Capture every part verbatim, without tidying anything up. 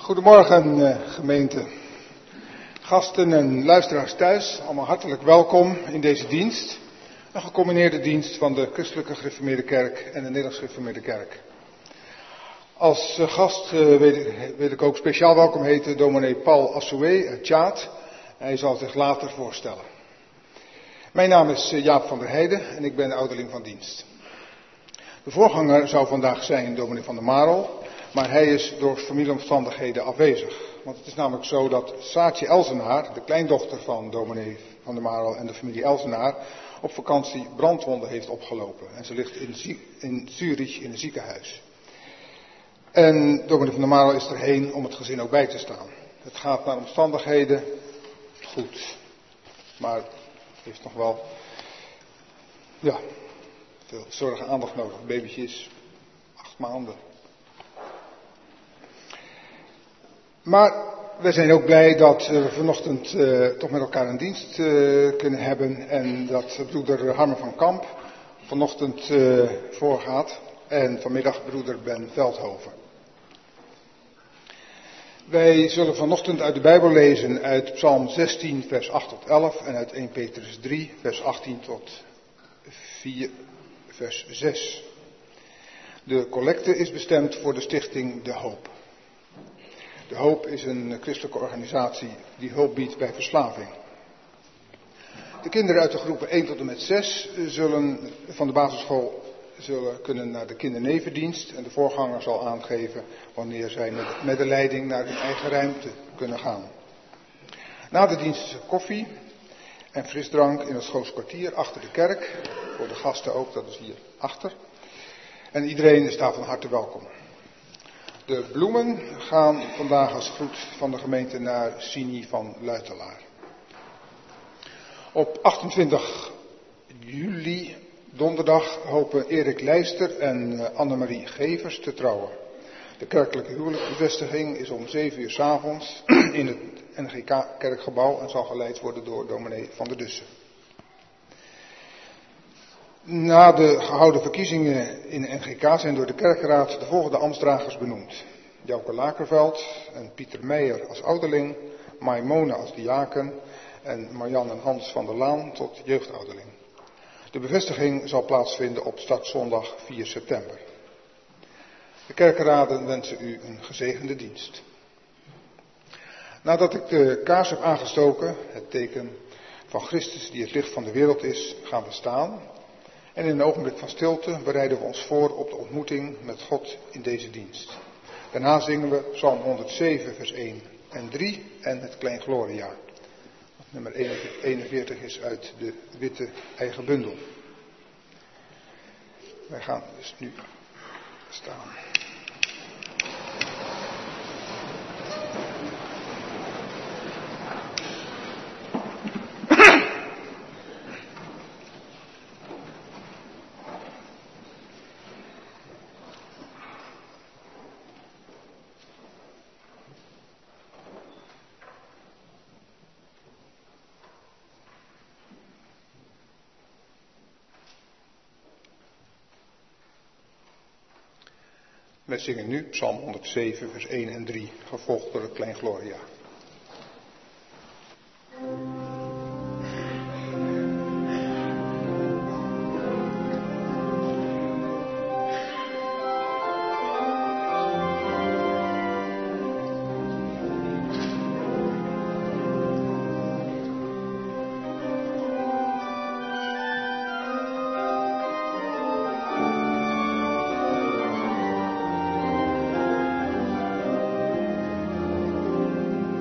Goedemorgen uh, gemeente, gasten en luisteraars thuis, allemaal hartelijk welkom in deze dienst. Een gecombineerde dienst van de Christelijke Gereformeerde Kerk en de Nederlandse Gereformeerde Kerk. Als uh, gast uh, wil, ik, wil ik ook speciaal welkom heten dominee Paul Assoué uit Tjaat. Hij zal zich later voorstellen. Mijn naam is uh, Jaap van der Heijden en ik ben ouderling van dienst. De voorganger zou vandaag zijn dominee van der Marel, maar hij is door familieomstandigheden afwezig. Want het is namelijk zo dat Saartje Elzenaar, de kleindochter van dominee van der Marel en de familie Elzenaar, op vakantie brandwonden heeft opgelopen. En ze ligt in, in Zurich in een ziekenhuis. En dominee van der Marel is erheen om het gezin ook bij te staan. Het gaat naar omstandigheden goed, maar het heeft nog wel ja, veel zorg en aandacht nodig. Het babytje is acht maanden. Maar we zijn ook blij dat we vanochtend uh, toch met elkaar een dienst uh, kunnen hebben. En dat broeder Harmen van Kamp vanochtend uh, voorgaat. En vanmiddag broeder Ben Veldhoven. Wij zullen vanochtend uit de Bijbel lezen uit Psalm zestien vers acht tot elf. En uit eerste Petrus drie vers achttien tot vier vers zes. De collecte is bestemd voor de stichting De Hoop. De Hoop is een christelijke organisatie die hulp biedt bij verslaving. De kinderen uit de groepen één tot en met zes zullen, van de basisschool zullen kunnen naar de kindernevendienst. En de voorganger zal aangeven wanneer zij met, met de leiding naar hun eigen ruimte kunnen gaan. Na de dienst is er koffie en frisdrank in het Schoolskwartier achter de kerk. Voor de gasten ook, dat is hier achter. En iedereen is daar van harte welkom. De bloemen gaan vandaag als groet van de gemeente naar Sini van Luitelaar. Op achtentwintig juli, donderdag, hopen Erik Lijster en Annemarie Gevers te trouwen. De kerkelijke huwelijksbevestiging is om zeven uur 's avonds in het N G K-kerkgebouw en zal geleid worden door dominee Van der Dussen. Na de gehouden verkiezingen in de N G K zijn door de kerkraad de volgende ambtsdragers benoemd. Jouke Lakerveld en Pieter Meijer als ouderling, Maimone als diaken en Marjan en Hans van der Laan tot jeugdouderling. De bevestiging zal plaatsvinden op startzondag vier september. De kerkraden wensen u een gezegende dienst. Nadat ik de kaars heb aangestoken, het teken van Christus die het licht van de wereld is, gaan we staan. En in een ogenblik van stilte bereiden we ons voor op de ontmoeting met God in deze dienst. Daarna zingen we Psalm honderdzeven vers één en drie en het Klein Gloria. Nummer eenenveertig is uit de witte eigen bundel. Wij gaan dus nu staan. Wij zingen nu Psalm honderdzeven vers één en drie, gevolgd door het Klein Gloria. Thank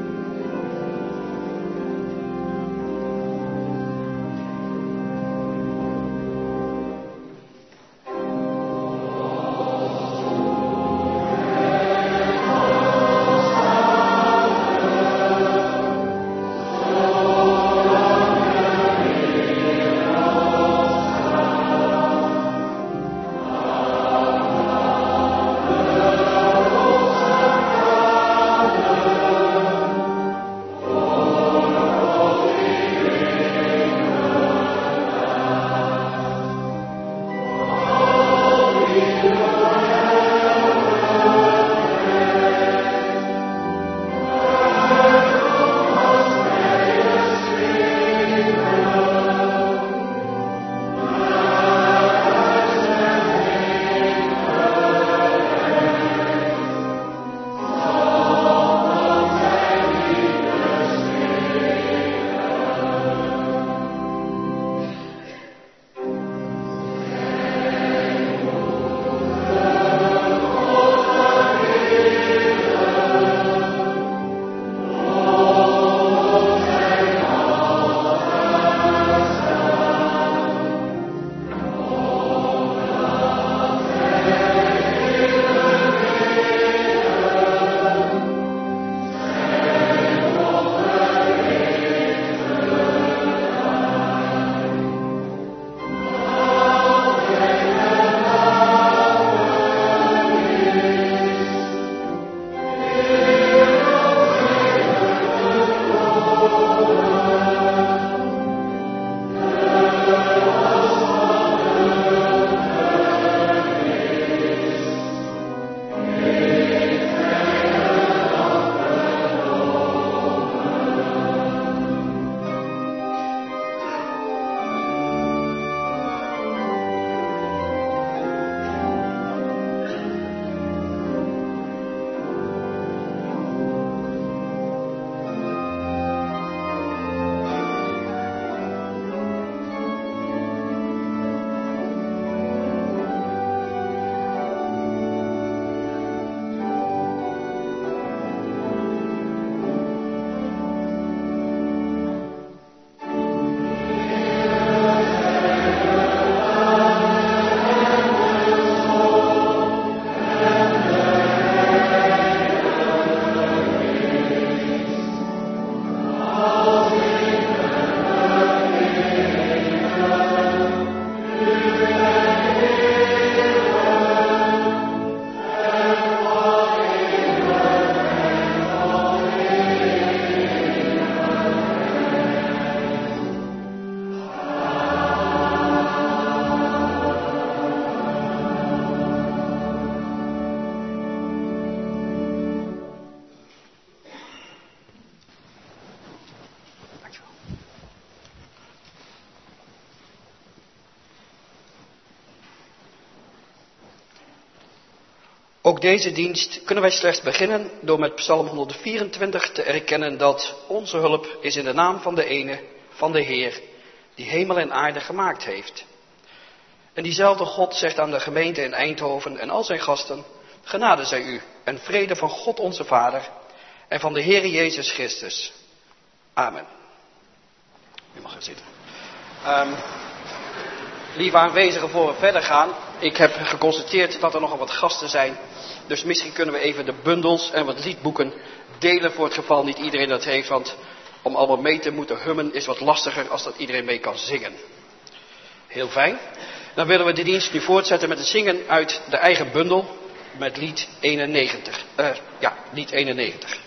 Ook deze dienst kunnen wij slechts beginnen door met Psalm honderdvierentwintig te erkennen dat onze hulp is in de naam van de ene, van de Heer, die hemel en aarde gemaakt heeft. En diezelfde God zegt aan de gemeente in Eindhoven en al zijn gasten: genade zij u en vrede van God onze Vader en van de Heere Jezus Christus. Amen. U mag gaan zitten. Um, lieve aanwezigen, voor we verder gaan. Ik heb geconstateerd dat er nogal wat gasten zijn. Dus misschien kunnen we even de bundels en wat liedboeken delen voor het geval niet iedereen dat heeft. Want om allemaal mee te moeten hummen is wat lastiger als dat iedereen mee kan zingen. Heel fijn. Dan willen we de dienst nu voortzetten met het zingen uit de eigen bundel met lied eenennegentig. Uh, ja, lied eenennegentig.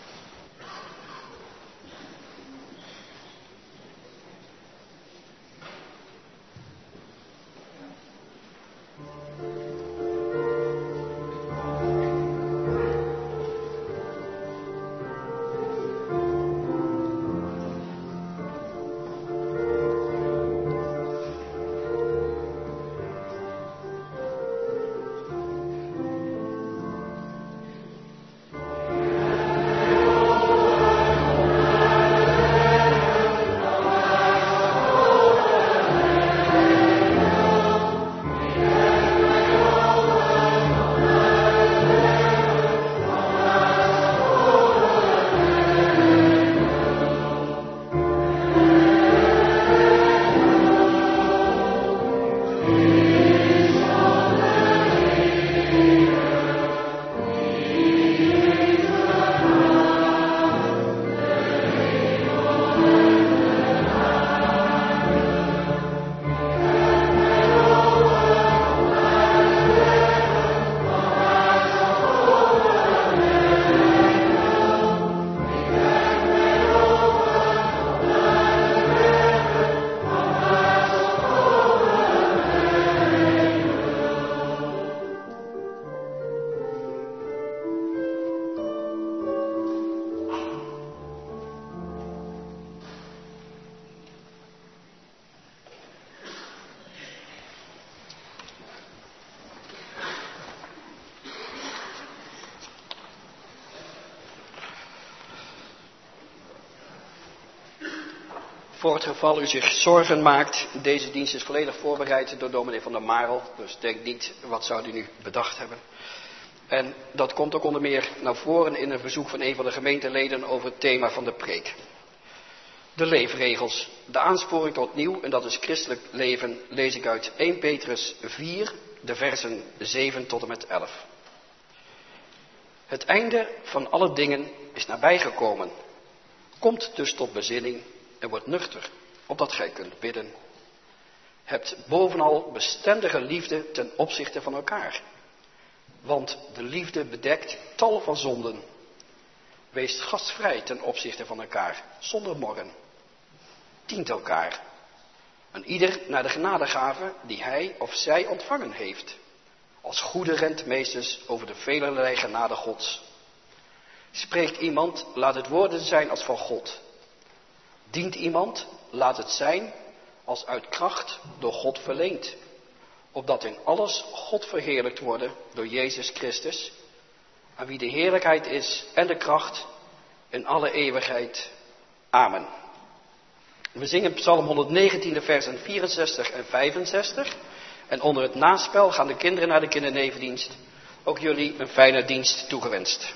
Voor het geval u zich zorgen maakt, deze dienst is volledig voorbereid door dominee van der Marel. Dus denk niet, wat zou u nu bedacht hebben. En dat komt ook onder meer naar voren in een verzoek van een van de gemeenteleden over het thema van de preek. De leefregels, de aansporing tot nieuw, en dat is christelijk leven, lees ik uit eerste Petrus vier, de versen zeven tot en met elf. Het einde van alle dingen is nabijgekomen. Komt dus tot bezinning en wordt nuchter, opdat gij kunt bidden. Hebt bovenal bestendige liefde ten opzichte van elkaar. Want de liefde bedekt tal van zonden. Wees gastvrij ten opzichte van elkaar, zonder morren. Dient elkaar. En ieder naar de genadegave die hij of zij ontvangen heeft. Als goede rentmeesters over de velerlei genade Gods. Spreekt iemand, laat het woorden zijn als van God. Dient iemand, laat het zijn als uit kracht door God verleend. Opdat in alles God verheerlijkt worden door Jezus Christus. Aan wie de heerlijkheid is en de kracht in alle eeuwigheid. Amen. We zingen Psalm honderdnegentien, de versen vierenzestig en vijfenzestig. En onder het naspel gaan de kinderen naar de kindernevendienst. Ook jullie een fijne dienst toegewenst.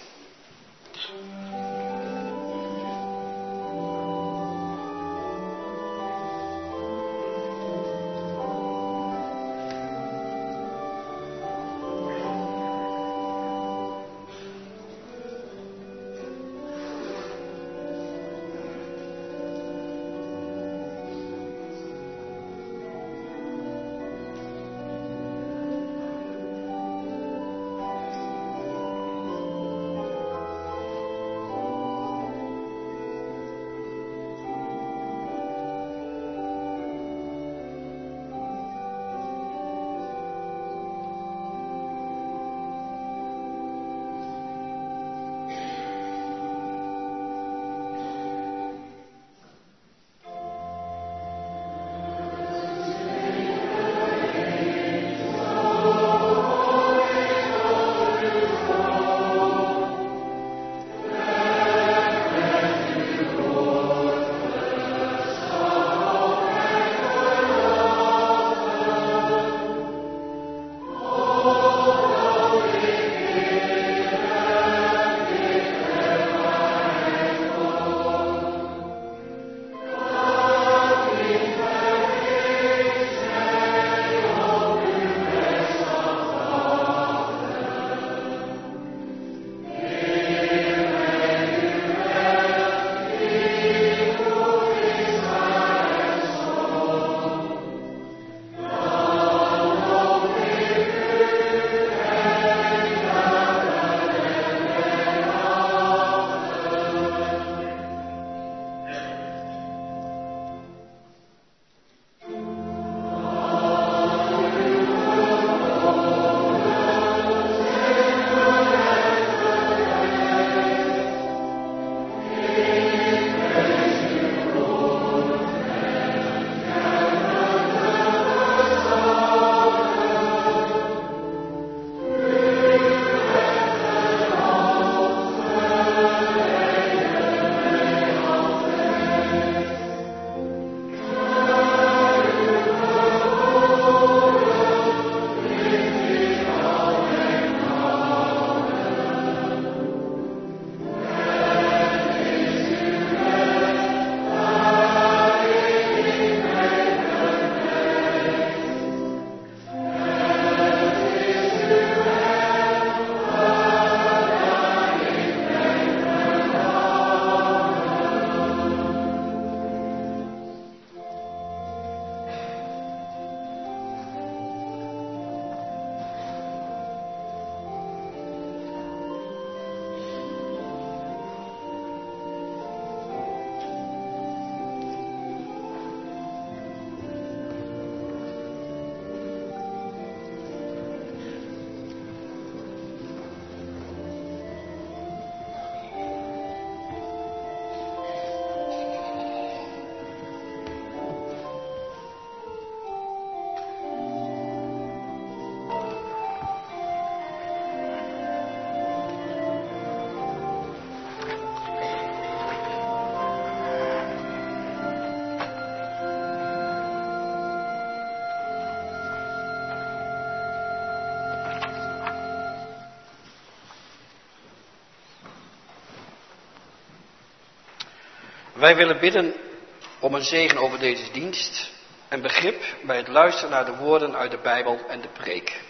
Wij willen bidden om een zegen over deze dienst en begrip bij het luisteren naar de woorden uit de Bijbel en de preek.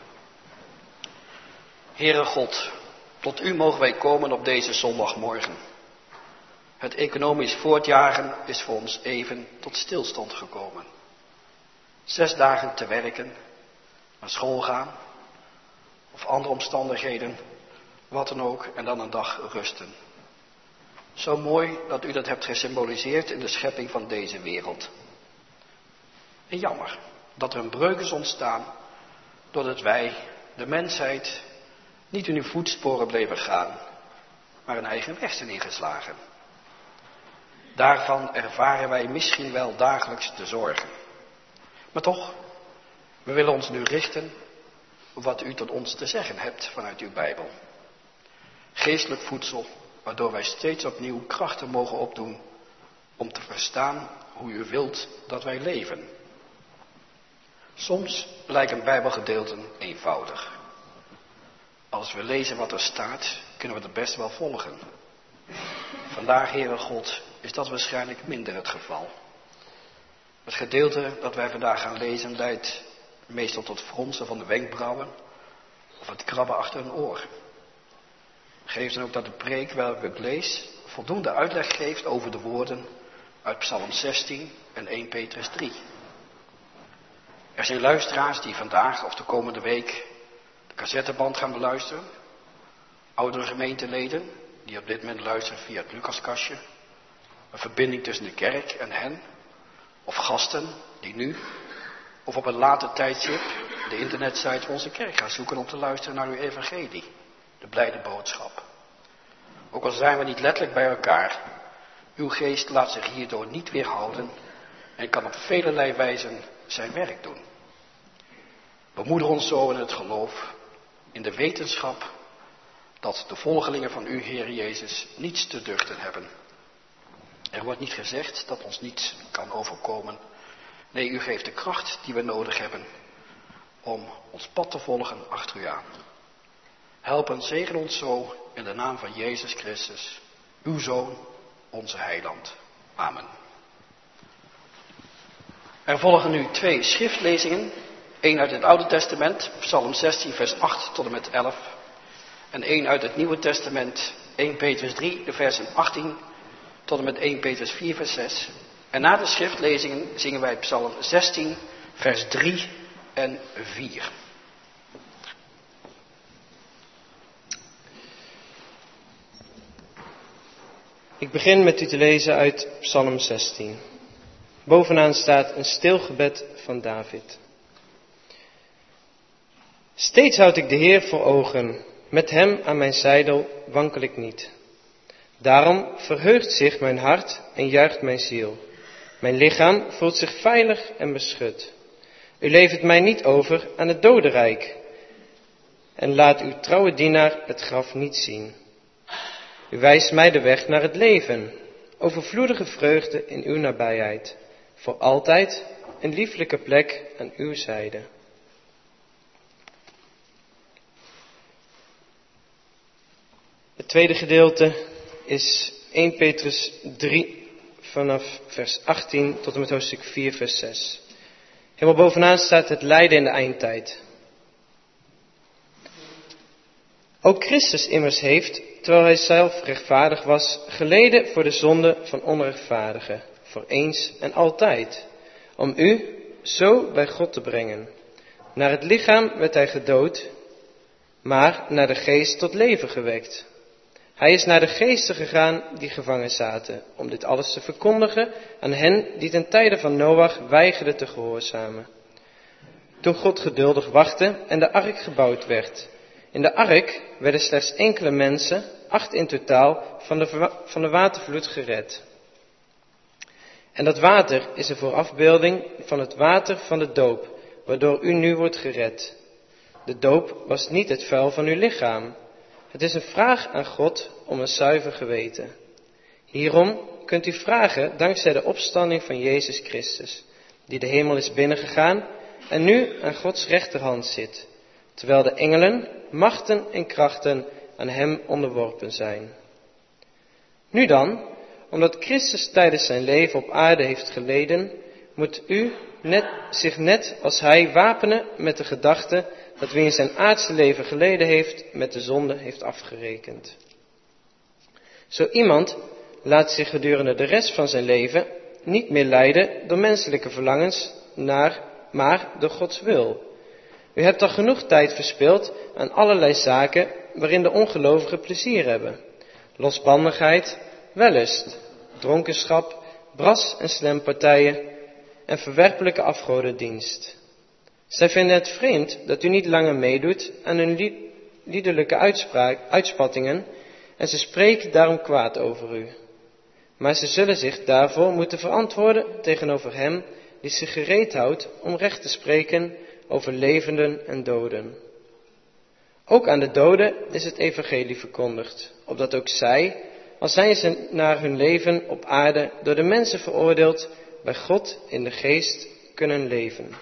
Heere God, tot u mogen wij komen op deze zondagmorgen. Het economisch voortjagen is voor ons even tot stilstand gekomen. Zes dagen te werken, naar school gaan of andere omstandigheden, wat dan ook, en dan een dag rusten. Zo mooi dat u dat hebt gesymboliseerd in de schepping van deze wereld. En jammer dat er een breuk is ontstaan doordat wij, de mensheid, niet in uw voetsporen bleven gaan, maar een eigen weg zijn ingeslagen. Daarvan ervaren wij misschien wel dagelijks de zorgen. Maar toch, we willen ons nu richten op wat u tot ons te zeggen hebt vanuit uw Bijbel. Geestelijk voedsel, waardoor wij steeds opnieuw krachten mogen opdoen om te verstaan hoe u wilt dat wij leven. Soms lijken Bijbelgedeelten eenvoudig. Als we lezen wat er staat, kunnen we het best wel volgen. Vandaag, Heere God, is dat waarschijnlijk minder het geval. Het gedeelte dat wij vandaag gaan lezen leidt meestal tot fronsen van de wenkbrauwen of het krabben achter een oor. Geef dan ook dat de preek welke ik lees voldoende uitleg geeft over de woorden uit Psalm zestien en eerste Petrus drie. Er zijn luisteraars die vandaag of de komende week de cassetteband gaan beluisteren. Oudere gemeenteleden die op dit moment luisteren via het Lucaskastje. Een verbinding tussen de kerk en hen. Of gasten die nu of op een later tijdstip de internetsite van onze kerk gaan zoeken om te luisteren naar uw evangelie. De blijde boodschap. Ook al zijn we niet letterlijk bij elkaar. Uw geest laat zich hierdoor niet weerhouden en kan op velelei wijzen zijn werk doen. Bemoeder ons zo in het geloof, in de wetenschap dat de volgelingen van u, Heer Jezus, niets te duchten hebben. Er wordt niet gezegd dat ons niets kan overkomen. Nee, u geeft de kracht die we nodig hebben om ons pad te volgen achter u aan. Help en zegen ons zo in de naam van Jezus Christus, uw Zoon, onze Heiland. Amen. Er volgen nu twee schriftlezingen. Eén uit het Oude Testament, Psalm zestien, vers acht tot en met elf. En één uit het Nieuwe Testament, eerste Petrus drie, de versen achttien tot en met eerste Petrus vier, vers zes. En na de schriftlezingen zingen wij Psalm zestien, vers drie en vier. Ik begin met u te lezen uit Psalm zestien. Bovenaan staat een stil gebed van David. Steeds houd ik de Heer voor ogen, met hem aan mijn zijdel wankel ik niet. Daarom verheugt zich mijn hart en juicht mijn ziel. Mijn lichaam voelt zich veilig en beschut. U levert mij niet over aan het dodenrijk en laat uw trouwe dienaar het graf niet zien. U wijst mij de weg naar het leven, overvloedige vreugde in uw nabijheid, voor altijd een lieflijke plek aan uw zijde. Het tweede gedeelte is eerste Petrus drie vanaf vers achttien tot en met hoofdstuk vier vers zes. Helemaal bovenaan staat het lijden in de eindtijd. Ook Christus immers heeft, terwijl hij zelf rechtvaardig was, geleden voor de zonde van onrechtvaardigen, voor eens en altijd, om u zo bij God te brengen. Naar het lichaam werd hij gedood, maar naar de geest tot leven gewekt. Hij is naar de geesten gegaan die gevangen zaten, om dit alles te verkondigen aan hen die ten tijde van Noach weigerden te gehoorzamen. Toen God geduldig wachtte en de ark gebouwd werd. In de ark werden slechts enkele mensen, acht in totaal, van de, van de watervloed gered. En dat water is een voorafbeelding van het water van de doop, waardoor u nu wordt gered. De doop was niet het vuil van uw lichaam. Het is een vraag aan God om een zuiver geweten. Hierom kunt u vragen dankzij de opstanding van Jezus Christus, die de hemel is binnengegaan en nu aan Gods rechterhand zit, terwijl de engelen, machten en krachten aan hem onderworpen zijn. Nu dan, omdat Christus tijdens zijn leven op aarde heeft geleden, moet u net, zich net als hij wapenen met de gedachte dat wie in zijn aardse leven geleden heeft, met de zonde heeft afgerekend. Zo iemand laat zich gedurende de rest van zijn leven niet meer leiden door menselijke verlangens, naar, maar door Gods wil. U hebt al genoeg tijd verspild aan allerlei zaken waarin de ongelovigen plezier hebben. Losbandigheid, wellust, dronkenschap, bras- en slempartijen en verwerpelijke afgodendienst. Zij vinden het vreemd dat u niet langer meedoet aan hun liederlijke uitspraak, uitspattingen en ze spreken daarom kwaad over u. Maar ze zullen zich daarvoor moeten verantwoorden tegenover hem die zich gereed houdt om recht te spreken over levenden en doden. Ook aan de doden is het evangelie verkondigd, opdat ook zij, al zijn ze naar hun leven op aarde door de mensen veroordeeld, bij God in de geest kunnen leven.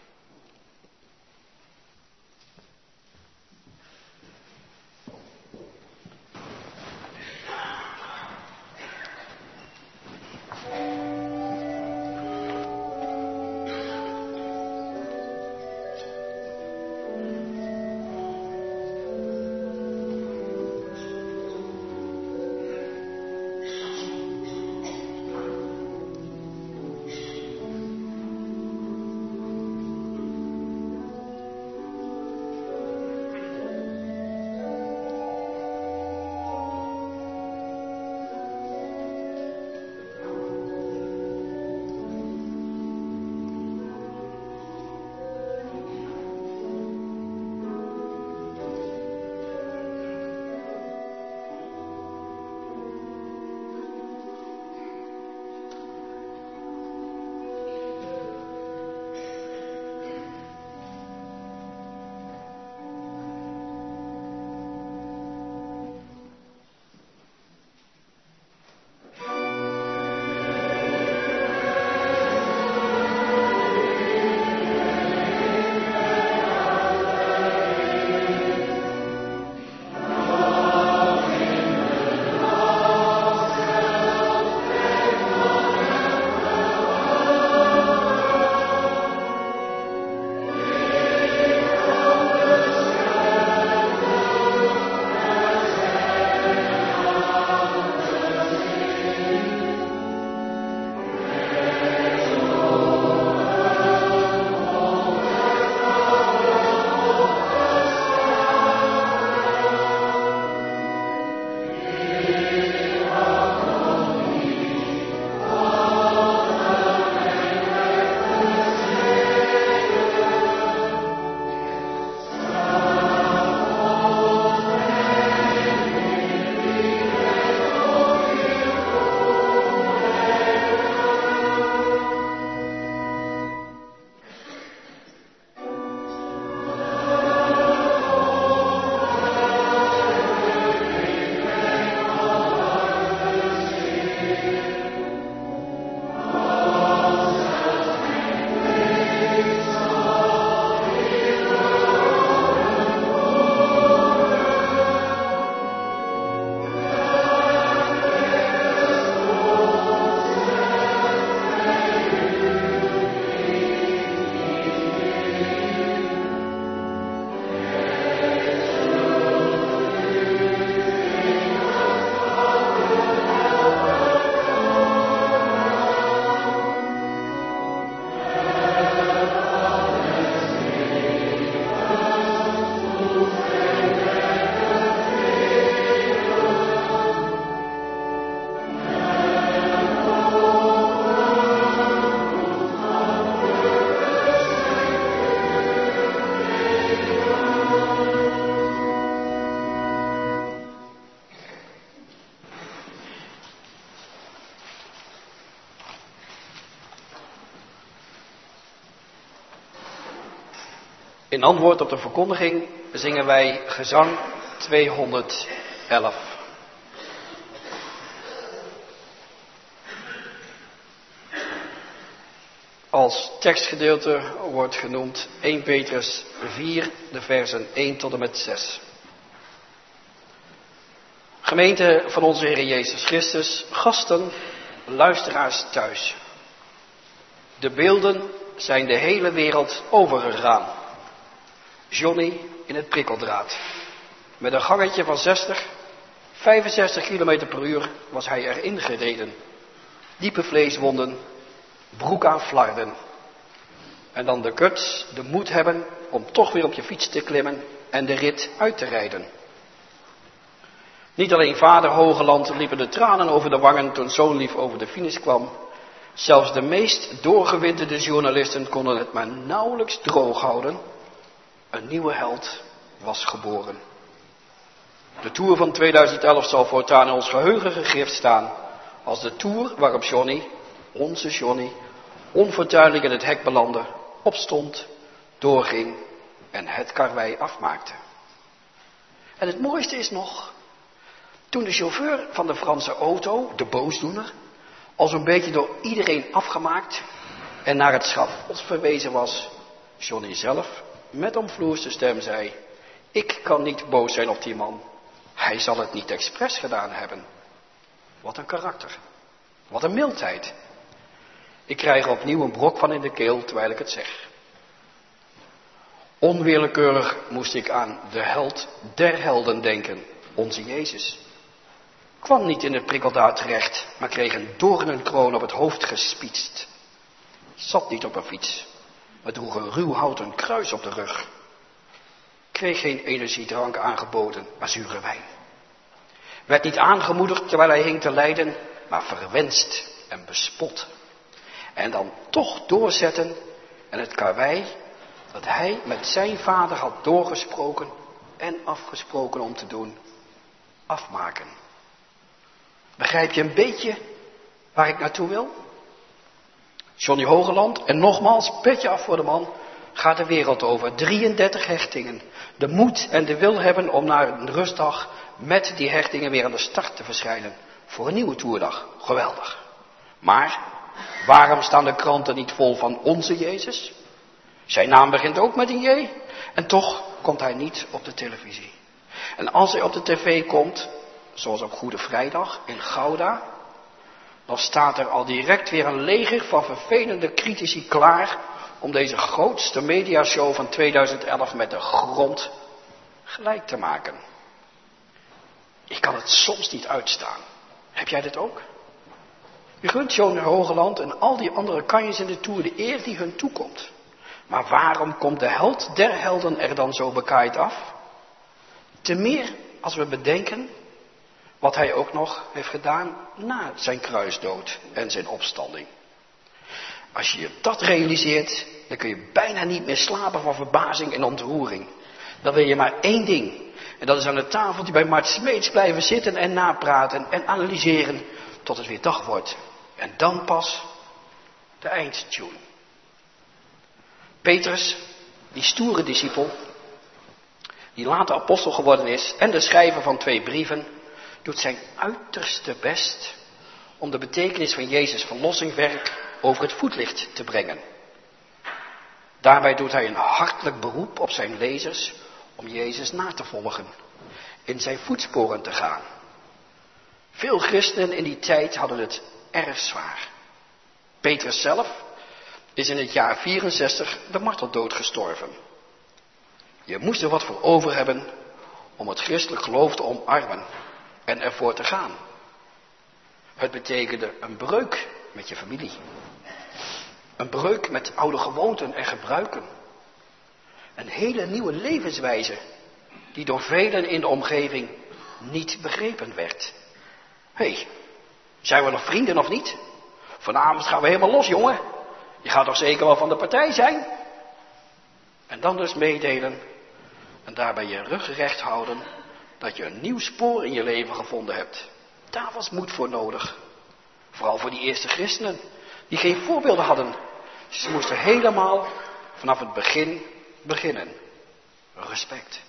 In antwoord op de verkondiging zingen wij gezang tweehonderdelf. Als tekstgedeelte wordt genoemd eerste Petrus vier, de versen één tot en met zes. Gemeente van onze Heer Jezus Christus, gasten, luisteraars thuis. De beelden zijn de hele wereld overgegaan. Johnny in het prikkeldraad. Met een gangetje van zestig, vijfenzestig kilometer per uur was hij erin gereden. Diepe vleeswonden, broek aan flarden. En dan de guts, de moed hebben om toch weer op je fiets te klimmen en de rit uit te rijden. Niet alleen vader Hogeland liepen de tranen over de wangen toen zoon lief over de finish kwam. Zelfs de meest doorgewinterde journalisten konden het maar nauwelijks droog houden. Een nieuwe held was geboren. De Tour van tweeduizend elf zal voortaan in ons geheugen gegrift staan als de Tour waarop Johnny, onze Johnny, onfortuinlijk in het hek belandde, opstond, doorging en het karwei afmaakte. En het mooiste is nog, toen de chauffeur van de Franse auto, de boosdoener, al zo'n beetje door iedereen afgemaakt en naar het schavot verwezen was, Johnny zelf met omvloerste stem zei: ik kan niet boos zijn op die man. Hij zal het niet expres gedaan hebben. Wat een karakter. Wat een mildheid. Ik krijg er opnieuw een brok van in de keel terwijl ik het zeg. Onwillekeurig moest ik aan de held der helden denken, onze Jezus. Kwam niet in het prikkeldraad terecht, maar kreeg een doornenkroon op het hoofd gespietst. Zat niet op een fiets, maar droeg een ruw houten kruis op de rug. Kreeg geen energiedrank aangeboden, maar zure wijn. Werd niet aangemoedigd terwijl hij hing te lijden, maar verwenst en bespot. En dan toch doorzetten en het karwei dat hij met zijn vader had doorgesproken en afgesproken om te doen, afmaken. Begrijp je een beetje waar ik naartoe wil? Johnny Hogeland, en nogmaals, petje af voor de man, gaat de wereld over. drieëndertig hechtingen. De moed en de wil hebben om na een rustdag met die hechtingen weer aan de start te verschijnen. Voor een nieuwe toerdag. Geweldig. Maar waarom staan de kranten niet vol van onze Jezus? Zijn naam begint ook met een J. En toch komt hij niet op de televisie. En als hij op de tv komt, zoals op Goede Vrijdag in Gouda, dan staat er al direct weer een leger van vervelende critici klaar om deze grootste mediashow van tweeduizend elf met de grond gelijk te maken. Ik kan het soms niet uitstaan. Heb jij dit ook? Je gunt Johnny Hogeland en al die andere kanjes in de Tour de eer die hun toekomt. Maar waarom komt de held der helden er dan zo bekaaid af? Te meer als we bedenken wat hij ook nog heeft gedaan na zijn kruisdood en zijn opstanding. Als je je dat realiseert, dan kun je bijna niet meer slapen van verbazing en ontroering. Dan wil je maar één ding. En dat is aan het tafeltje bij Mart Smeets blijven zitten en napraten en analyseren tot het weer dag wordt. En dan pas de eindtune. Petrus, die stoere discipel, die later apostel geworden is en de schrijver van twee brieven, doet zijn uiterste best om de betekenis van Jezus' verlossingswerk over het voetlicht te brengen. Daarbij doet hij een hartelijk beroep op zijn lezers om Jezus na te volgen, in zijn voetsporen te gaan. Veel christenen in die tijd hadden het erg zwaar. Petrus zelf is in het jaar vierenzestig de marteldood gestorven. Je moest er wat voor over hebben om het christelijk geloof te omarmen en ervoor te gaan. Het betekende een breuk met je familie. Een breuk met oude gewoonten en gebruiken. Een hele nieuwe levenswijze die door velen in de omgeving niet begrepen werd. Hé, hey, zijn we nog vrienden of niet? Vanavond gaan we helemaal los, jongen. Je gaat toch zeker wel van de partij zijn? En dan dus meedelen en daarbij je rug recht houden dat je een nieuw spoor in je leven gevonden hebt. Daar was moed voor nodig. Vooral voor die eerste christenen die geen voorbeelden hadden. Ze moesten helemaal vanaf het begin beginnen. Respect.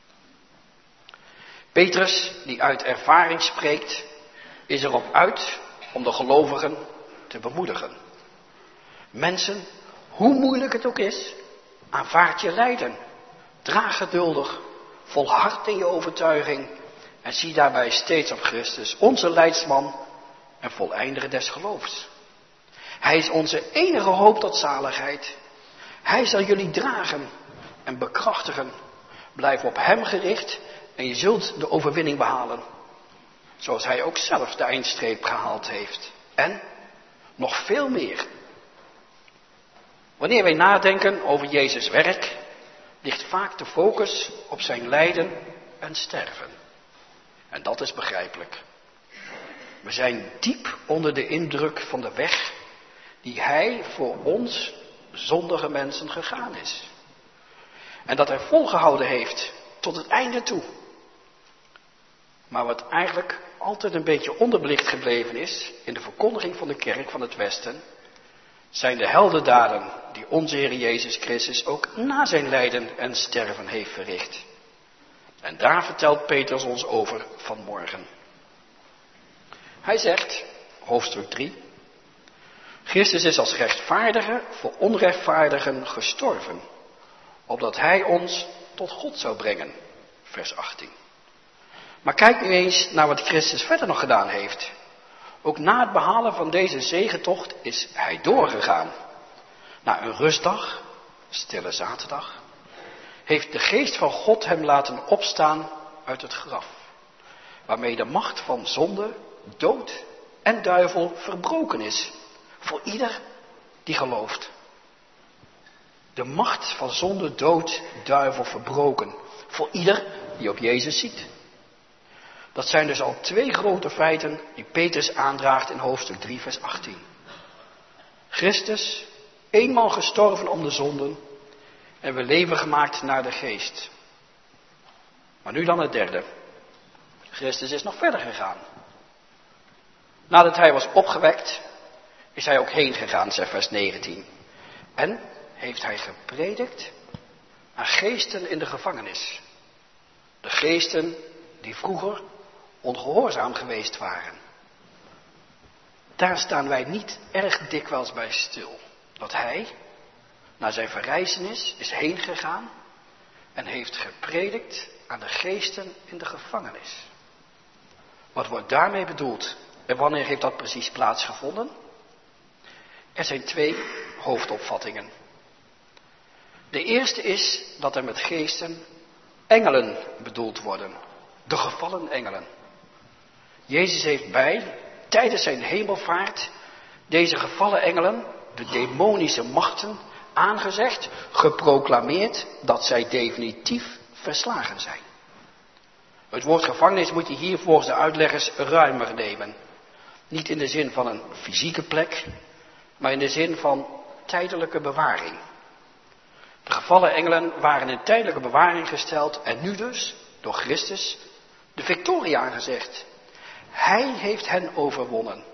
Petrus, die uit ervaring spreekt, is erop uit om de gelovigen te bemoedigen. Mensen, hoe moeilijk het ook is, aanvaard je lijden. Draag geduldig, volhard in je overtuiging En zie daarbij steeds op Christus, onze leidsman en voleindiger des geloofs. Hij is onze enige hoop tot zaligheid. Hij zal jullie dragen en bekrachtigen. Blijf op hem gericht en je zult de overwinning behalen. Zoals hij ook zelf de eindstreep gehaald heeft. En nog veel meer. Wanneer wij nadenken over Jezus' werk, ligt vaak de focus op zijn lijden en sterven. En dat is begrijpelijk. We zijn diep onder de indruk van de weg die hij voor ons zondige mensen gegaan is. En dat hij volgehouden heeft tot het einde toe. Maar wat eigenlijk altijd een beetje onderbelicht gebleven is in de verkondiging van de kerk van het Westen, zijn de heldendaden die onze Heer Jezus Christus ook na zijn lijden en sterven heeft verricht. En daar vertelt Petrus ons over vanmorgen. Hij zegt, hoofdstuk drie, Christus is als rechtvaardige voor onrechtvaardigen gestorven, opdat hij ons tot God zou brengen, vers achttien. Maar kijk nu eens naar wat Christus verder nog gedaan heeft. Ook na het behalen van deze zegentocht is hij doorgegaan. Na een rustdag, stille zaterdag, heeft de geest van God hem laten opstaan uit het graf. Waarmee de macht van zonde, dood en duivel verbroken is. Voor ieder die gelooft. De macht van zonde, dood, duivel verbroken. Voor ieder die op Jezus ziet. Dat zijn dus al twee grote feiten die Petrus aandraagt in hoofdstuk drie vers achttien. Christus, eenmaal gestorven om de zonden en we leven gemaakt naar de geest. Maar nu dan het derde. Christus is nog verder gegaan. Nadat hij was opgewekt, is hij ook heen gegaan, zegt vers negentien. En heeft hij gepredikt aan geesten in de gevangenis. De geesten die vroeger ongehoorzaam geweest waren. Daar staan wij niet erg dikwijls bij stil. Dat hij, na zijn verrijzenis, is heen gegaan en heeft gepredikt aan de geesten in de gevangenis. Wat wordt daarmee bedoeld en wanneer heeft dat precies plaatsgevonden? Er zijn twee hoofdopvattingen. De eerste is dat er met geesten engelen bedoeld worden. De gevallen engelen. Jezus heeft bij, tijdens zijn hemelvaart, deze gevallen engelen, de demonische machten, aangezegd, geproclameerd dat zij definitief verslagen zijn. Het woord gevangenis moet je hier volgens de uitleggers ruimer nemen. Niet in de zin van een fysieke plek, maar in de zin van tijdelijke bewaring. De gevallen engelen waren in tijdelijke bewaring gesteld en nu dus, door Christus, de victorie aangezegd. Hij heeft hen overwonnen.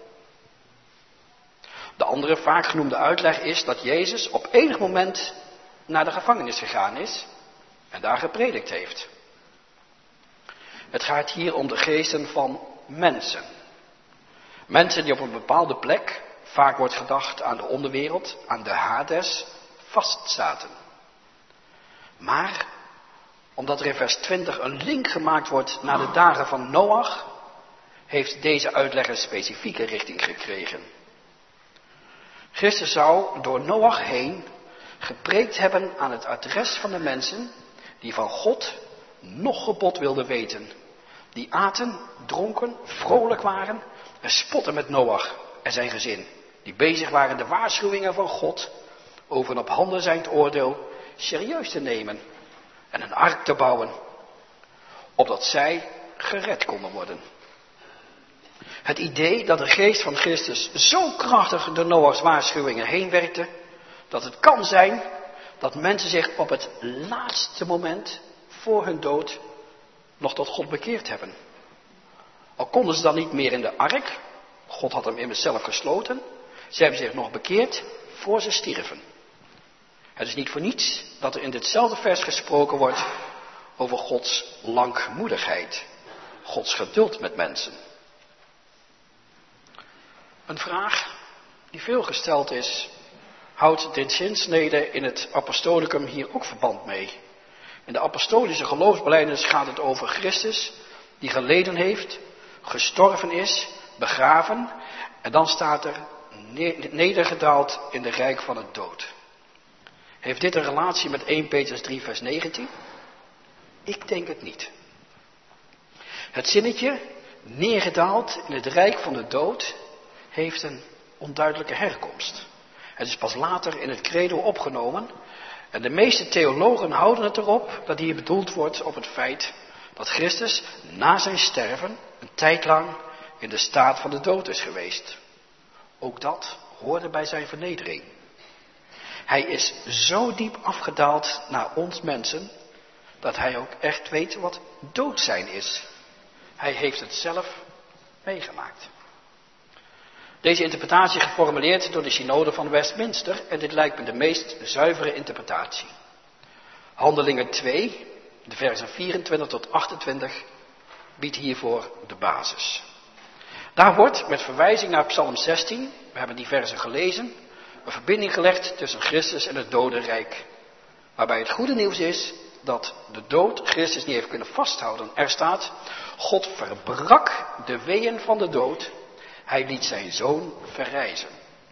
De andere vaak genoemde uitleg is dat Jezus op enig moment naar de gevangenis gegaan is en daar gepredikt heeft. Het gaat hier om de geesten van mensen. Mensen die op een bepaalde plek, vaak wordt gedacht aan de onderwereld, aan de Hades, vastzaten. Maar, omdat er in vers twintig een link gemaakt wordt naar de dagen van Noach, heeft deze uitleg een specifieke richting gekregen. Christus zou door Noach heen gepreekt hebben aan het adres van de mensen die van God nog gebod wilden weten. Die aten, dronken, vrolijk waren en spotten met Noach en zijn gezin. Die bezig waren de waarschuwingen van God over een op handen zijnd oordeel serieus te nemen en een ark te bouwen, opdat zij gered konden worden. Het idee dat de geest van Christus zo krachtig door Noachs waarschuwingen heen werkte, dat het kan zijn dat mensen zich op het laatste moment voor hun dood nog tot God bekeerd hebben. Al konden ze dan niet meer in de ark, God had hem immers zelf gesloten, ze hebben zich nog bekeerd voor ze stierven. Het is niet voor niets dat er in ditzelfde vers gesproken wordt over Gods langmoedigheid, Gods geduld met mensen. Een vraag die veel gesteld is, houdt dit zinsnede in het apostolicum hier ook verband mee? In de apostolische geloofsbelijdenis gaat het over Christus die geleden heeft, gestorven is, begraven en dan staat er nedergedaald in de rijk van het dood. Heeft dit een relatie met eerste Petrus drie vers negentien? Ik denk het niet. Het zinnetje, neergedaald in het rijk van de dood, heeft een onduidelijke herkomst. Het is pas later in het credo opgenomen en de meeste theologen houden het erop dat hier bedoeld wordt op het feit dat Christus na zijn sterven een tijd lang in de staat van de dood is geweest. Ook dat hoorde bij zijn vernedering. Hij is zo diep afgedaald naar ons mensen, dat hij ook echt weet wat dood zijn is. Hij heeft het zelf meegemaakt. Deze interpretatie geformuleerd door de synode van Westminster en dit lijkt me de meest zuivere interpretatie. Handelingen twee, de versen vierentwintig tot achtentwintig, biedt hiervoor de basis. Daar wordt met verwijzing naar Psalm zestien, we hebben die versen gelezen, een verbinding gelegd tussen Christus en het dodenrijk. Waarbij het goede nieuws is dat de dood Christus niet heeft kunnen vasthouden. Er staat, God verbrak de weeën van de dood, hij liet zijn zoon verrijzen.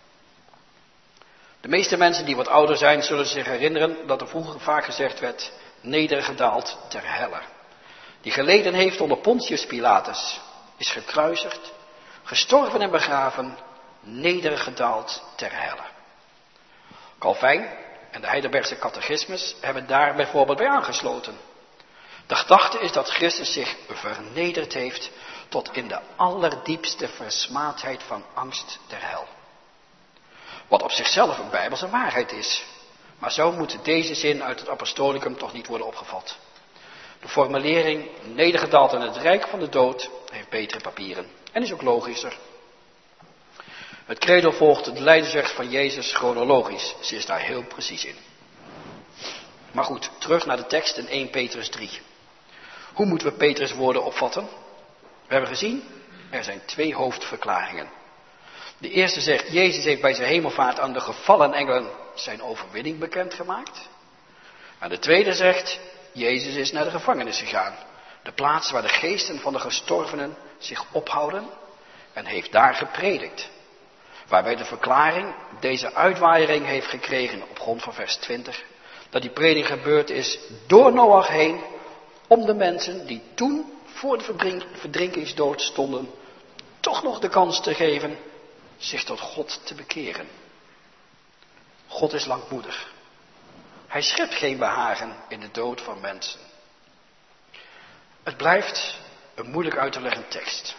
De meeste mensen die wat ouder zijn zullen zich herinneren dat er vroeger vaak gezegd werd, nedergedaald ter helle. Die geleden heeft onder Pontius Pilatus, is gekruisigd, gestorven en begraven, nedergedaald ter helle. Calvijn en de Heidelbergse catechismus hebben daar bijvoorbeeld bij aangesloten. De gedachte is dat Christus zich vernederd heeft tot in de allerdiepste versmaadheid van angst der hel. Wat op zichzelf een bijbelse waarheid is. Maar zo moet deze zin uit het apostolicum toch niet worden opgevat. De formulering nedergedaald in het rijk van de dood heeft betere papieren en is ook logischer. Het credo volgt de lijdensweg van Jezus chronologisch. Ze is daar heel precies in. Maar goed, terug naar de tekst in eerste Petrus drie. Hoe moeten we Petrus' woorden opvatten? We hebben gezien, er zijn twee hoofdverklaringen. De eerste zegt, Jezus heeft bij zijn hemelvaart aan de gevallen engelen zijn overwinning bekendgemaakt. En de tweede zegt, Jezus is naar de gevangenis gegaan. De plaats waar de geesten van de gestorvenen zich ophouden en heeft daar gepredikt. Waarbij de verklaring deze uitwaaiering heeft gekregen op grond van vers twintig. Dat die preding gebeurd is door Noach heen om de mensen die toen voor de verdrinkingsdood stonden toch nog de kans te geven zich tot God te bekeren. God is langmoedig. Hij schept geen behagen in de dood van mensen. Het blijft een moeilijk uit te leggen tekst.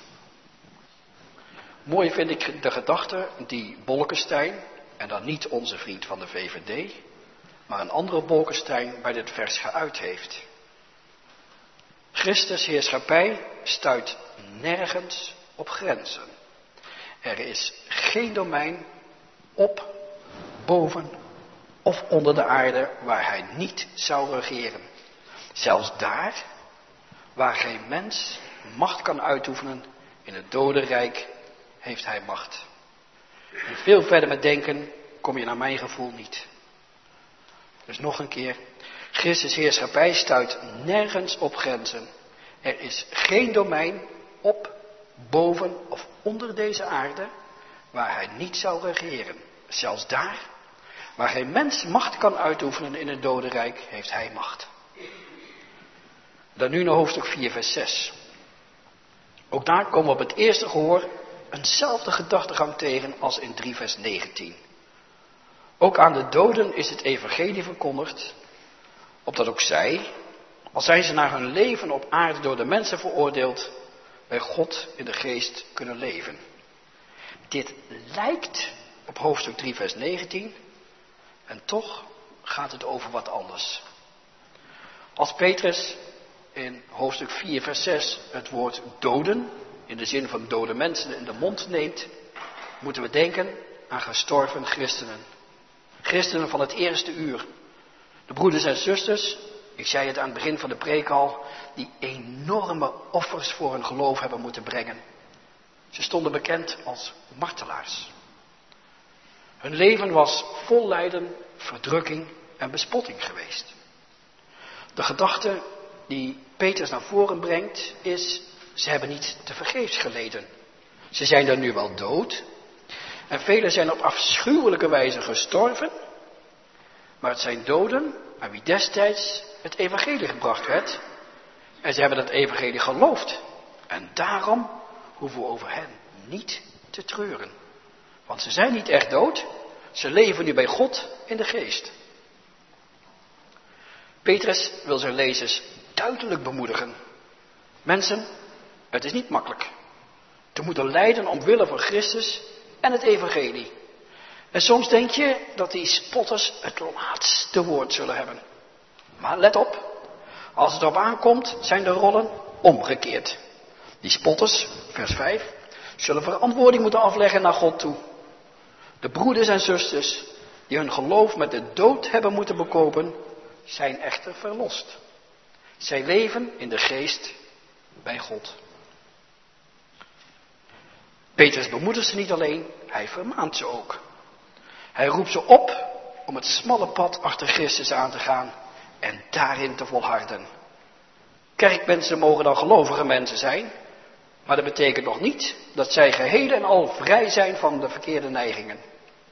Mooi vind ik de gedachte die Bolkestein, en dan niet onze vriend van de V V D, maar een andere Bolkestein bij dit vers geuit heeft. Christus' heerschappij stuit nergens op grenzen. Er is geen domein op, boven of onder de aarde waar hij niet zou regeren. Zelfs daar waar geen mens macht kan uitoefenen in het dodenrijk heeft hij macht. En veel verder met denken kom je naar mijn gevoel niet. Dus nog een keer. Christus' heerschappij stuit nergens op grenzen. Er is geen domein op, boven of onder deze aarde waar hij niet zou regeren. Zelfs daar waar geen mens macht kan uitoefenen in het dodenrijk heeft hij macht. Dan nu naar hoofdstuk vier vers zes. Ook daar komen we op het eerste gehoor eenzelfde gedachtegang tegen als in drie vers negentien. Ook aan de doden is het evangelie verkondigd, opdat ook zij, al zijn ze naar hun leven op aarde door de mensen veroordeeld, bij God in de geest kunnen leven. Dit lijkt op hoofdstuk drie vers negentien en toch gaat het over wat anders. Als Petrus in hoofdstuk vier vers zes het woord doden, in de zin van dode mensen, in de mond neemt, moeten we denken aan gestorven christenen. Christenen van het eerste uur. De broeders en zusters, ik zei het aan het begin van de preek al, die enorme offers voor hun geloof hebben moeten brengen. Ze stonden bekend als martelaars. Hun leven was vol lijden, verdrukking en bespotting geweest. De gedachte die Petrus naar voren brengt is Ze hebben niet tevergeefs geleden. Ze zijn dan nu wel dood. En velen zijn op afschuwelijke wijze gestorven. Maar het zijn doden aan wie destijds het evangelie gebracht werd. En ze hebben dat evangelie geloofd. En daarom hoeven we over hen niet te treuren. Want ze zijn niet echt dood. Ze leven nu bij God in de geest. Petrus wil zijn lezers duidelijk bemoedigen. Mensen, het is niet makkelijk. Te moeten lijden omwille van Christus en het evangelie. En soms denk je dat die spotters het laatste woord zullen hebben. Maar let op, als het erop aankomt zijn de rollen omgekeerd. Die spotters, vers vijf, zullen verantwoording moeten afleggen naar God toe. De broeders en zusters die hun geloof met de dood hebben moeten bekopen, zijn echter verlost. Zij leven in de geest bij God. Petrus bemoedigt ze niet alleen, hij vermaant ze ook. Hij roept ze op om het smalle pad achter Christus aan te gaan en daarin te volharden. Kerkmensen mogen dan gelovige mensen zijn, maar dat betekent nog niet dat zij geheel en al vrij zijn van de verkeerde neigingen.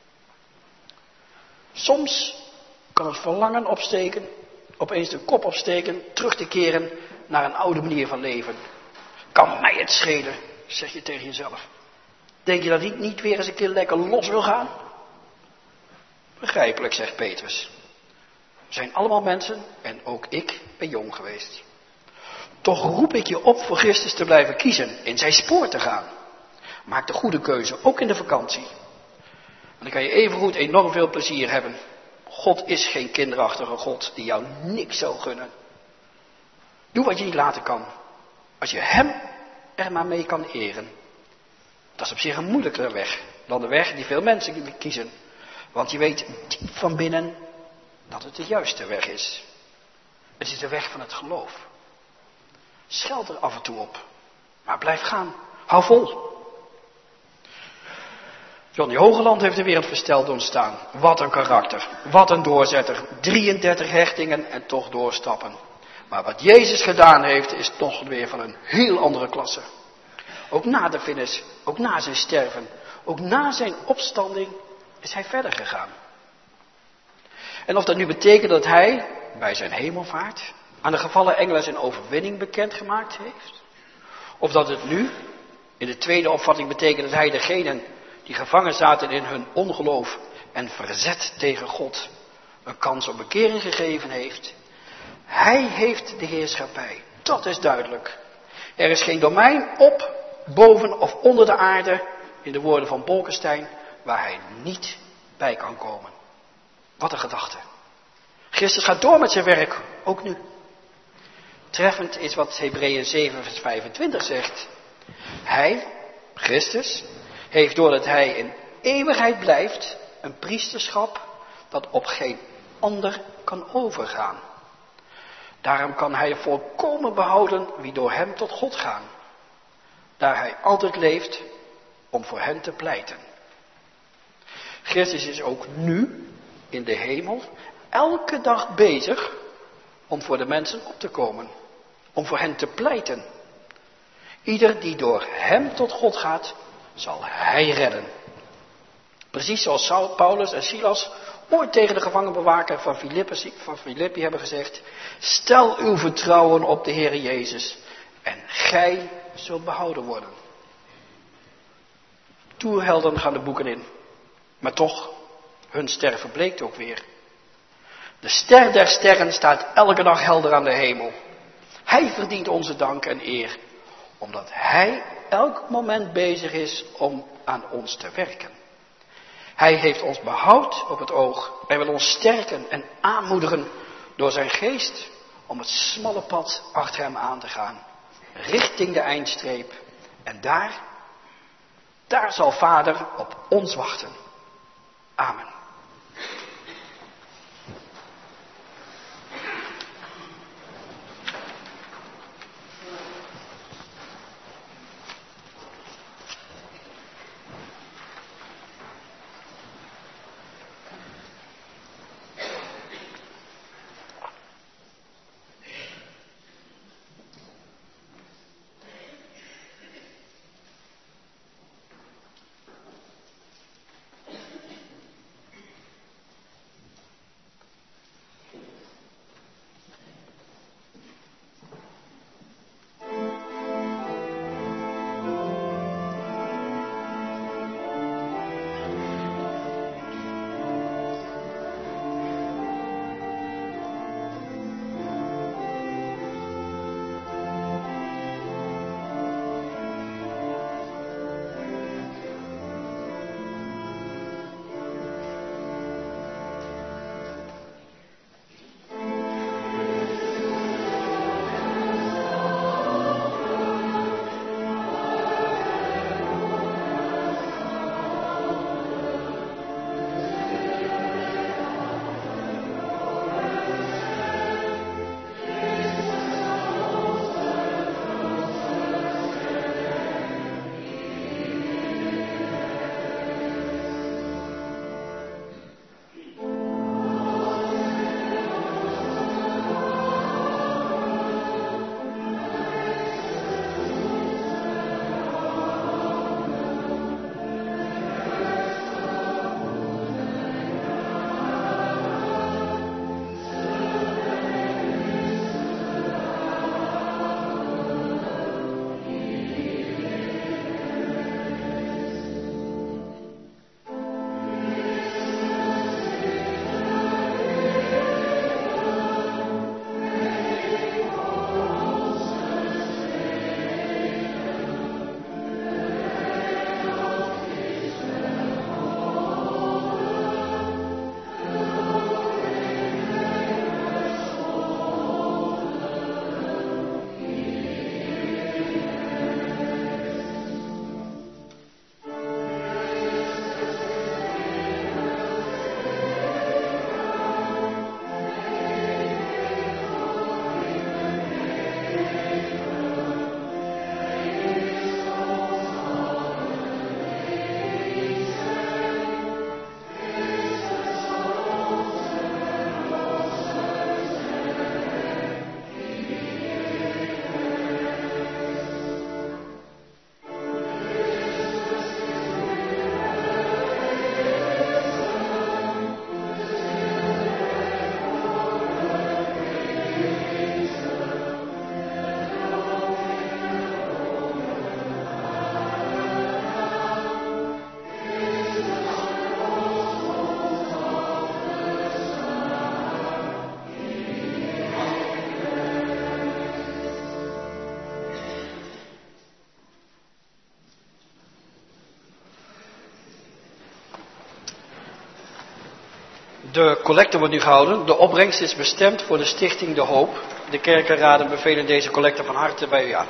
Soms kan het verlangen opsteken, opeens de kop opsteken, terug te keren naar een oude manier van leven. Kan mij het schelen, zeg je tegen jezelf. Denk je dat ik niet weer eens een keer lekker los wil gaan? Begrijpelijk, zegt Petrus. We zijn allemaal mensen en ook ik ben jong geweest. Toch roep ik je op voor Christus te blijven kiezen, in zijn spoor te gaan. Maak de goede keuze, ook in de vakantie. En dan kan je evengoed enorm veel plezier hebben. God is geen kinderachtige God die jou niks zou gunnen. Doe wat je niet laten kan. Als je hem er maar mee kan eren. Dat is op zich een moeilijkere weg dan de weg die veel mensen kiezen. Want je weet diep van binnen dat het de juiste weg is. Het is de weg van het geloof. Scheld er af en toe op. Maar blijf gaan. Hou vol. Johnny Hogeland heeft de wereld versteld doen staan. Wat een karakter. Wat een doorzetter. drieëndertig hechtingen en toch doorstappen. Maar wat Jezus gedaan heeft is toch weer van een heel andere klasse. Ook na de finish, ook na zijn sterven, ook na zijn opstanding is hij verder gegaan. En of dat nu betekent dat hij bij zijn hemelvaart aan de gevallen engelen zijn overwinning bekendgemaakt heeft. Of dat het nu in de tweede opvatting betekent dat hij degenen die gevangen zaten in hun ongeloof en verzet tegen God een kans op bekering gegeven heeft. Hij heeft de heerschappij. Dat is duidelijk. Er is geen domein op, boven of onder de aarde, in de woorden van Bolkestein, waar hij niet bij kan komen. Wat een gedachte. Christus gaat door met zijn werk, ook nu. Treffend is wat Hebreeën zeven vers vijfentwintig zegt. Hij, Christus, heeft doordat hij in eeuwigheid blijft, een priesterschap dat op geen ander kan overgaan. Daarom kan hij volkomen behouden wie door hem tot God gaan. Daar hij altijd leeft om voor hen te pleiten. Christus is ook nu in de hemel elke dag bezig om voor de mensen op te komen. Om voor hen te pleiten. Ieder die door hem tot God gaat, zal hij redden. Precies zoals Saul, Paulus en Silas ooit tegen de gevangenbewaker van Filippi, van Filippi hebben gezegd. Stel uw vertrouwen op de Heere Jezus en gij zult behouden worden. Toerhelden gaan de boeken in. Maar toch, hun ster verbleekt ook weer. De ster der sterren staat elke dag helder aan de hemel. Hij verdient onze dank en eer, omdat hij elk moment bezig is om aan ons te werken. Hij heeft ons behoud op het oog en wil ons sterken en aanmoedigen door zijn geest om het smalle pad achter hem aan te gaan, richting de eindstreep. En daar, daar zal Vader op ons wachten. Amen. De collecte wordt nu gehouden. De opbrengst is bestemd voor de stichting De Hoop. De kerkenraden bevelen deze collecte van harte bij u aan.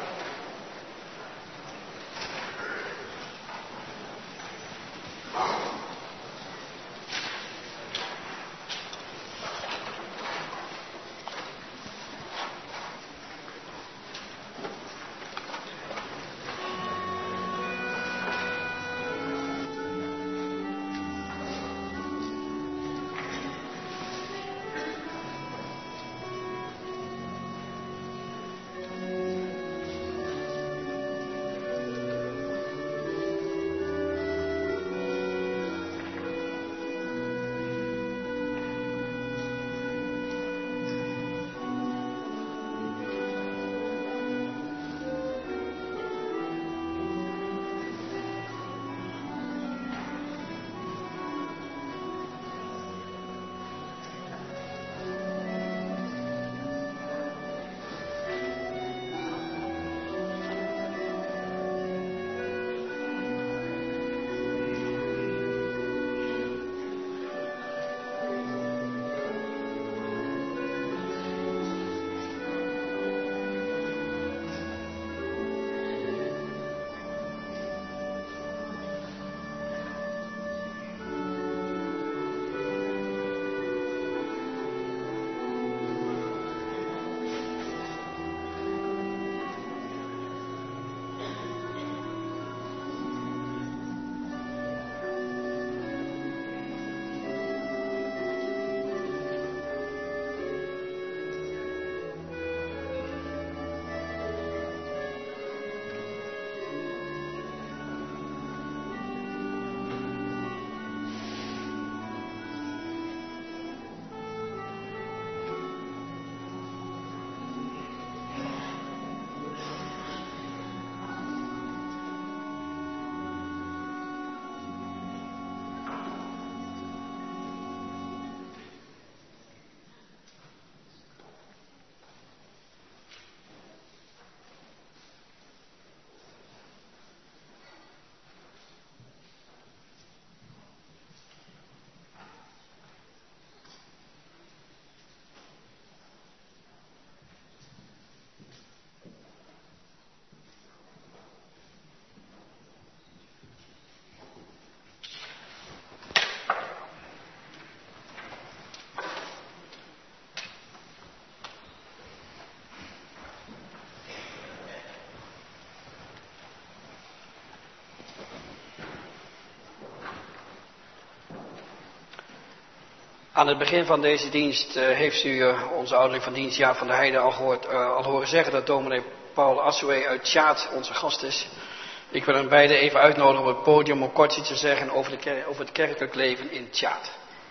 Aan het begin van deze dienst uh, heeft u uh, onze ouderling van dienst, Jaap van der Heijden, al, gehoord, uh, al horen zeggen dat dominee Paul Assoué uit Tjaat onze gast is. Ik wil hen beiden even uitnodigen op het podium om kort iets te zeggen over, de ker- over het kerkelijk leven in Tjaat.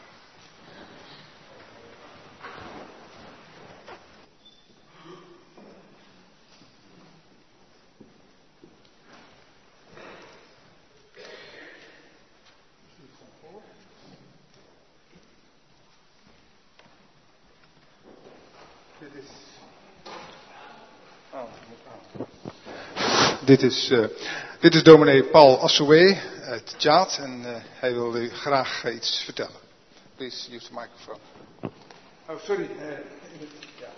Dit is, uh, dit is dominee Paul Assoué uit Tjaat en uh, hij wilde u graag uh, iets vertellen. Please use the microphone. Oh, sorry. Uh, ja,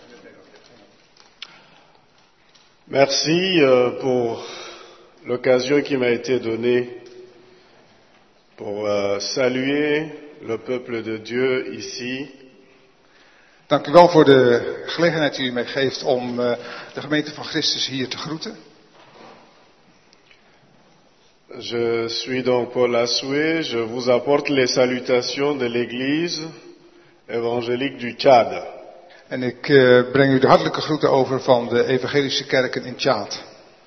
Merci uh, pour l'occasion qui m'a été donnée pour uh, saluer le peuple de Dieu ici. Dank u wel voor de gelegenheid die u mij geeft om uh, de gemeente van Christus hier te groeten. Je suis donc Paul Assoué, je vous apporte les salutations de l'église évangélique du Tchad. En ik uh, breng u de hartelijke groeten over van de evangelische kerken in Tjaat.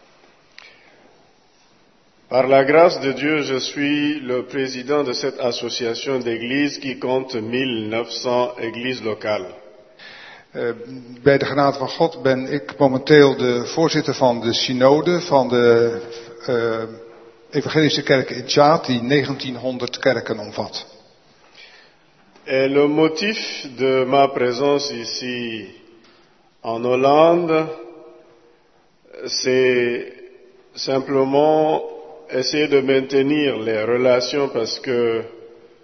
Par la grâce de Dieu, je suis le président de cette association d'églises qui compte mille neuf cents églises locales. Uh, bij de genade van God ben ik momenteel de voorzitter van de synode van de uh, evangelische kerken in Tjaat, die negentienhonderd kerken omvat. Et le motif de ma présence ici en Hollande, c'est simplement essayer de maintenir les relations parce que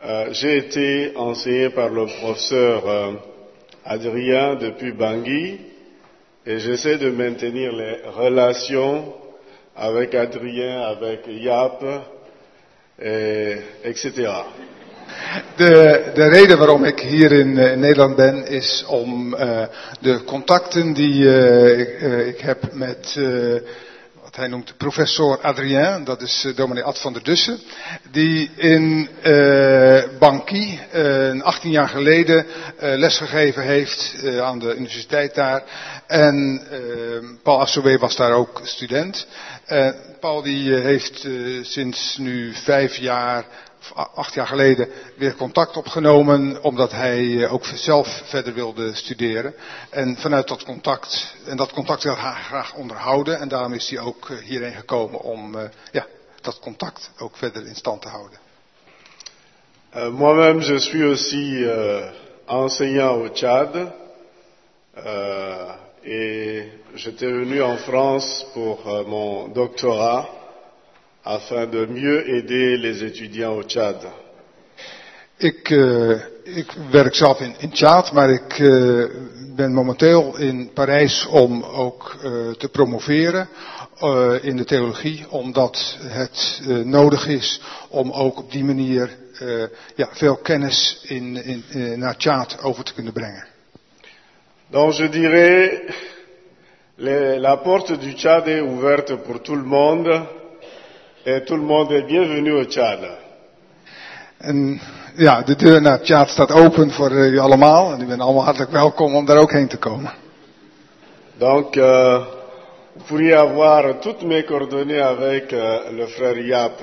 Euh, j'ai été enseigné par le professeur euh, Adrien depuis Bangui et j'essaie de maintenir les relations avec Adrien, avec Jaap, et, et cetera. De, de reden waarom ik hier in, uh, in Nederland ben is om uh, de contacten die uh, ik, uh, ik heb met uh, wat hij noemt professor Adrien, dat is uh, dominee Ad van der Dussen, die in uh, Bangui uh, achttien jaar geleden uh, lesgegeven heeft uh, aan de universiteit daar. En uh, Paul Assoé was daar ook student. Uh, Paul die uh, heeft uh, sinds nu vijf jaar, acht jaar geleden, weer contact opgenomen, omdat hij uh, ook zelf verder wilde studeren. En vanuit dat contact, en dat contact wil hij graag onderhouden, en daarom is hij ook uh, hierheen gekomen om uh, ja, dat contact ook verder in stand te houden. Euh, moi-même, je suis aussi euh, enseignant au Tchad. Euh, et j'étais venu en France pour euh, mon doctorat afin de mieux aider les étudiants au Tchad. Ik, uh, ik werk zelf in, in Tjaad, maar ik uh, ben momenteel in Parijs om ook uh, te promoveren uh, in de theologie, omdat het uh, nodig is om ook op die manier uh, ja, veel kennis in, in, in, naar Tjaad over te kunnen brengen. Donc je dirais, les, la porte du Tchad est ouverte pour tout le monde et tout le monde est bienvenu au Tchad. En ja, de deur naar Tjaad staat open voor jullie allemaal en u bent allemaal hartelijk welkom om daar ook heen te komen. Donc, euh, vous pourriez avoir toutes mes coordonnées avec euh, le frère Jaap.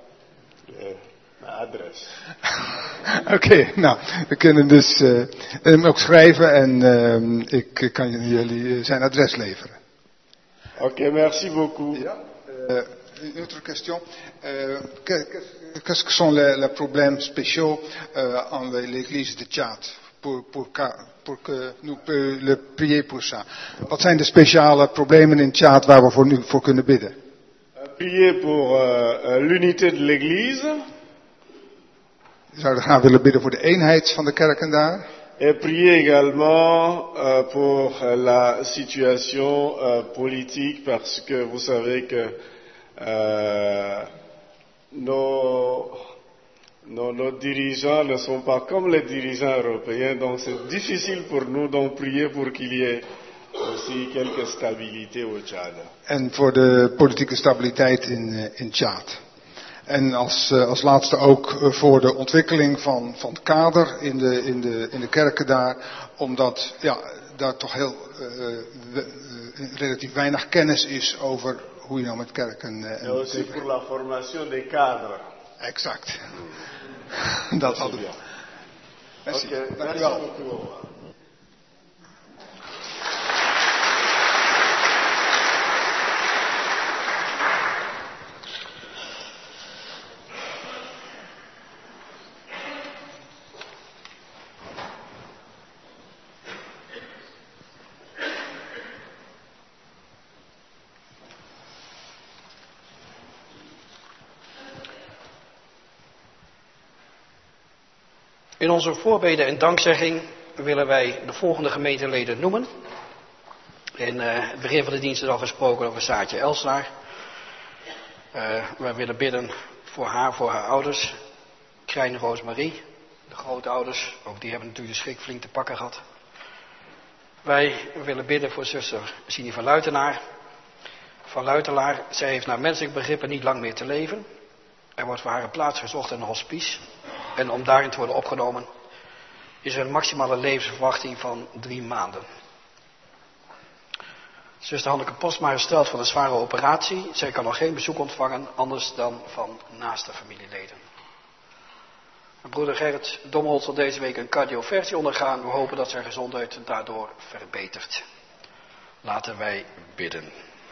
Adres. Oké, okay, nou, we kunnen dus uh, hem ook schrijven en uh, ik kan jullie zijn adres leveren. Oké, okay, merci beaucoup. Ja, uh, une autre question. Uh, Qu'est-ce que sont les, les problèmes spéciaux euh, en l'église de Tchad? Pour, pour, pour que nous peut le prier pour ça. Wat zijn de speciale problemen in Tchad waar we voor nu voor kunnen bidden? Uh, prier pour uh, l'unité de l'église. We zouden graag willen bidden voor de eenheid van de kerken daar. Et prier également euh, pour la situation euh, politique, parce que vous savez que euh, nos, nos, nos dirigeants ne sont pas comme les dirigeants européens, donc c'est difficile pour nous d'en prier pour qu'il y ait aussi quelque stabilité au Tchad. En voor de politieke stabiliteit in, in Tchad. En als, als laatste ook voor de ontwikkeling van, van het kader in de, in, de, in de kerken daar. Omdat ja, daar toch heel uh, uh, relatief weinig kennis is over hoe je nou met kerken... Uh, en aussi pour la formation des cadres. Exact. Dat hadden we. Merci. Okay, dank u wel. In onze voorbeden en dankzegging willen wij de volgende gemeenteleden noemen. In uh, het begin van de dienst is al gesproken over Saartje Elslaar. Uh, wij willen bidden voor haar, voor haar ouders. Krijn Roosmarie, de grootouders, ook die hebben natuurlijk de schrik flink te pakken gehad. Wij willen bidden voor zuster Sini van Luitenaar. Van Luitelaar, zij heeft naar menselijk begrippen niet lang meer te leven. Er wordt voor haar een plaats gezocht in een hospice. En om daarin te worden opgenomen is er een maximale levensverwachting van drie maanden. Zuster Hanneke Postma herstelt van een zware operatie. Zij kan nog geen bezoek ontvangen, anders dan van naaste familieleden. Broeder Gerrit Domholt zal deze week een cardioversie ondergaan. We hopen dat zijn gezondheid daardoor verbetert. Laten wij bidden.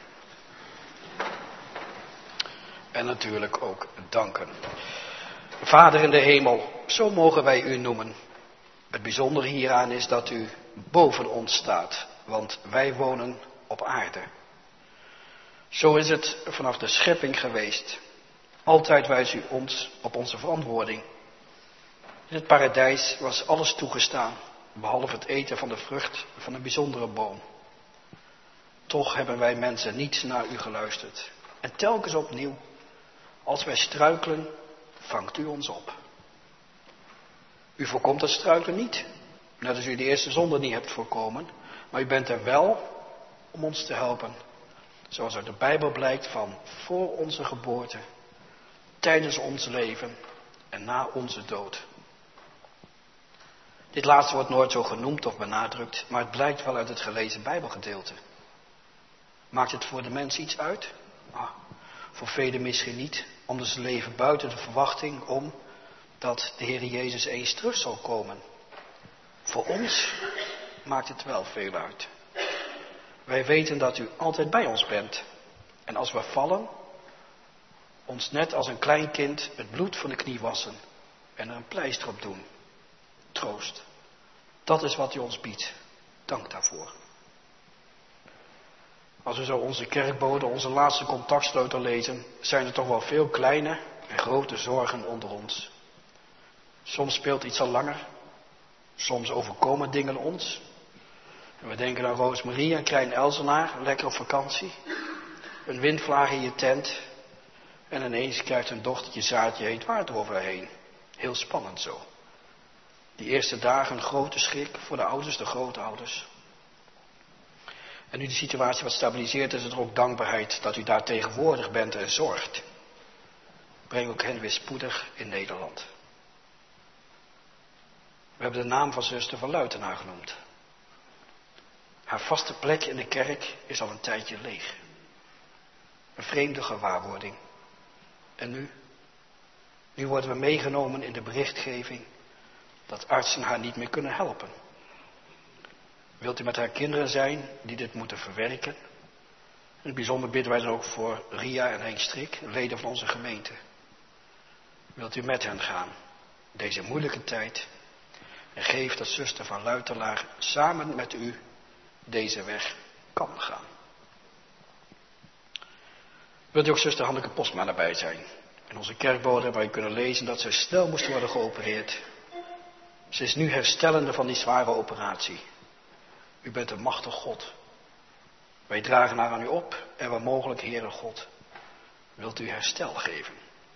En natuurlijk ook danken. Vader in de hemel, zo mogen wij u noemen. Het bijzondere hieraan is dat u boven ons staat, want wij wonen op aarde. Zo is het vanaf de schepping geweest. Altijd wijst u ons op onze verantwoording. In het paradijs was alles toegestaan, behalve het eten van de vrucht van een bijzondere boom. Toch hebben wij mensen niet naar u geluisterd. En telkens opnieuw, als wij struikelen, vangt u ons op. U voorkomt het struikelen niet, net als u de eerste zonde niet hebt voorkomen, maar u bent er wel om ons te helpen. Zoals uit de Bijbel blijkt van voor onze geboorte, tijdens ons leven en na onze dood. Dit laatste wordt nooit zo genoemd of benadrukt, maar het blijkt wel uit het gelezen Bijbelgedeelte. Maakt het voor de mens iets uit? Ah, voor velen misschien niet, omdat ze leven buiten de verwachting om dat de Heer Jezus eens terug zal komen. Voor ons maakt het wel veel uit. Wij weten dat u altijd bij ons bent. En als we vallen, ons net als een klein kind het bloed van de knie wassen en er een pleister op doen. Troost. Dat is wat u ons biedt. Dank daarvoor. Als we zo onze kerkbode, onze laatste contactsleutel lezen, zijn er toch wel veel kleine en grote zorgen onder ons. Soms speelt iets al langer. Soms overkomen dingen ons. En we denken aan Roosmarie en Klein Elsenaar, lekker op vakantie. Een windvlaag in je tent. En ineens krijgt een dochtertje zaadje heet water overheen. Heel spannend zo. Die eerste dagen een grote schrik voor de ouders, de grootouders. En nu de situatie wat stabiliseert, is er ook dankbaarheid dat u daar tegenwoordig bent en zorgt. Breng ook hen weer spoedig in Nederland. We hebben de naam van zuster van Luitenaar genoemd. Haar vaste plek in de kerk is al een tijdje leeg. Een vreemde gewaarwording. En nu? Nu worden we meegenomen in de berichtgeving dat artsen haar niet meer kunnen helpen. Wilt u met haar kinderen zijn die dit moeten verwerken? In het bijzonder bidden wij dan ook voor Ria en Henk Strik, leden van onze gemeente. Wilt u met hen gaan, deze moeilijke tijd, en geef dat zuster van Luitelaar samen met u deze weg kan gaan. Wilt u ook zuster Hanneke Postma erbij zijn? In onze kerkbode hebben wij kunnen lezen dat ze snel moest worden geopereerd. Ze is nu herstellende van die zware operatie. U bent een machtig God. Wij dragen haar aan u op en waar mogelijk, Heere God, wilt u herstel geven.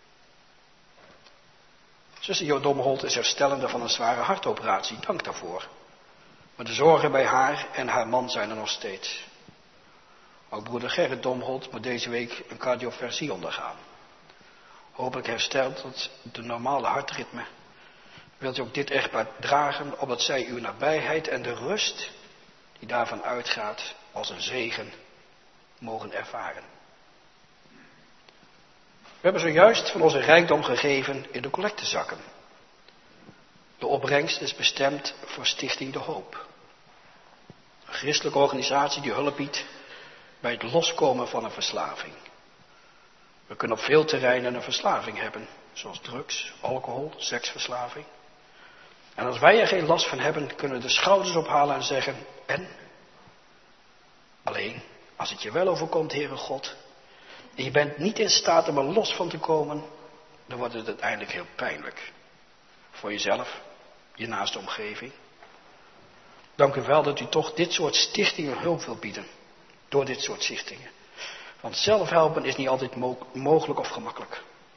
Zuster Jo Domholt is herstellende van een zware hartoperatie, dank daarvoor. Maar de zorgen bij haar en haar man zijn er nog steeds. Ook broeder Gerrit Domholt moet deze week een cardioversie ondergaan. Hopelijk herstelt het de normale hartritme. Wilt u ook dit echtpaar dragen, opdat zij uw nabijheid en de rust die daarvan uitgaat als een zegen mogen ervaren. We hebben zojuist van onze rijkdom gegeven in de collectezakken. De opbrengst is bestemd voor Stichting De Hoop. Een christelijke organisatie die hulp biedt bij het loskomen van een verslaving. We kunnen op veel terreinen een verslaving hebben, zoals drugs, alcohol, seksverslaving. En als wij er geen last van hebben, kunnen we de schouders ophalen en zeggen, en? Alleen, als het je wel overkomt, Heere God, en je bent niet in staat om er los van te komen, dan wordt het uiteindelijk heel pijnlijk. Voor jezelf, je naaste omgeving. Dank u wel dat u toch dit soort stichtingen hulp wilt bieden. Door dit soort stichtingen. Want zelfhelpen is niet altijd mo- mogelijk of gemakkelijk.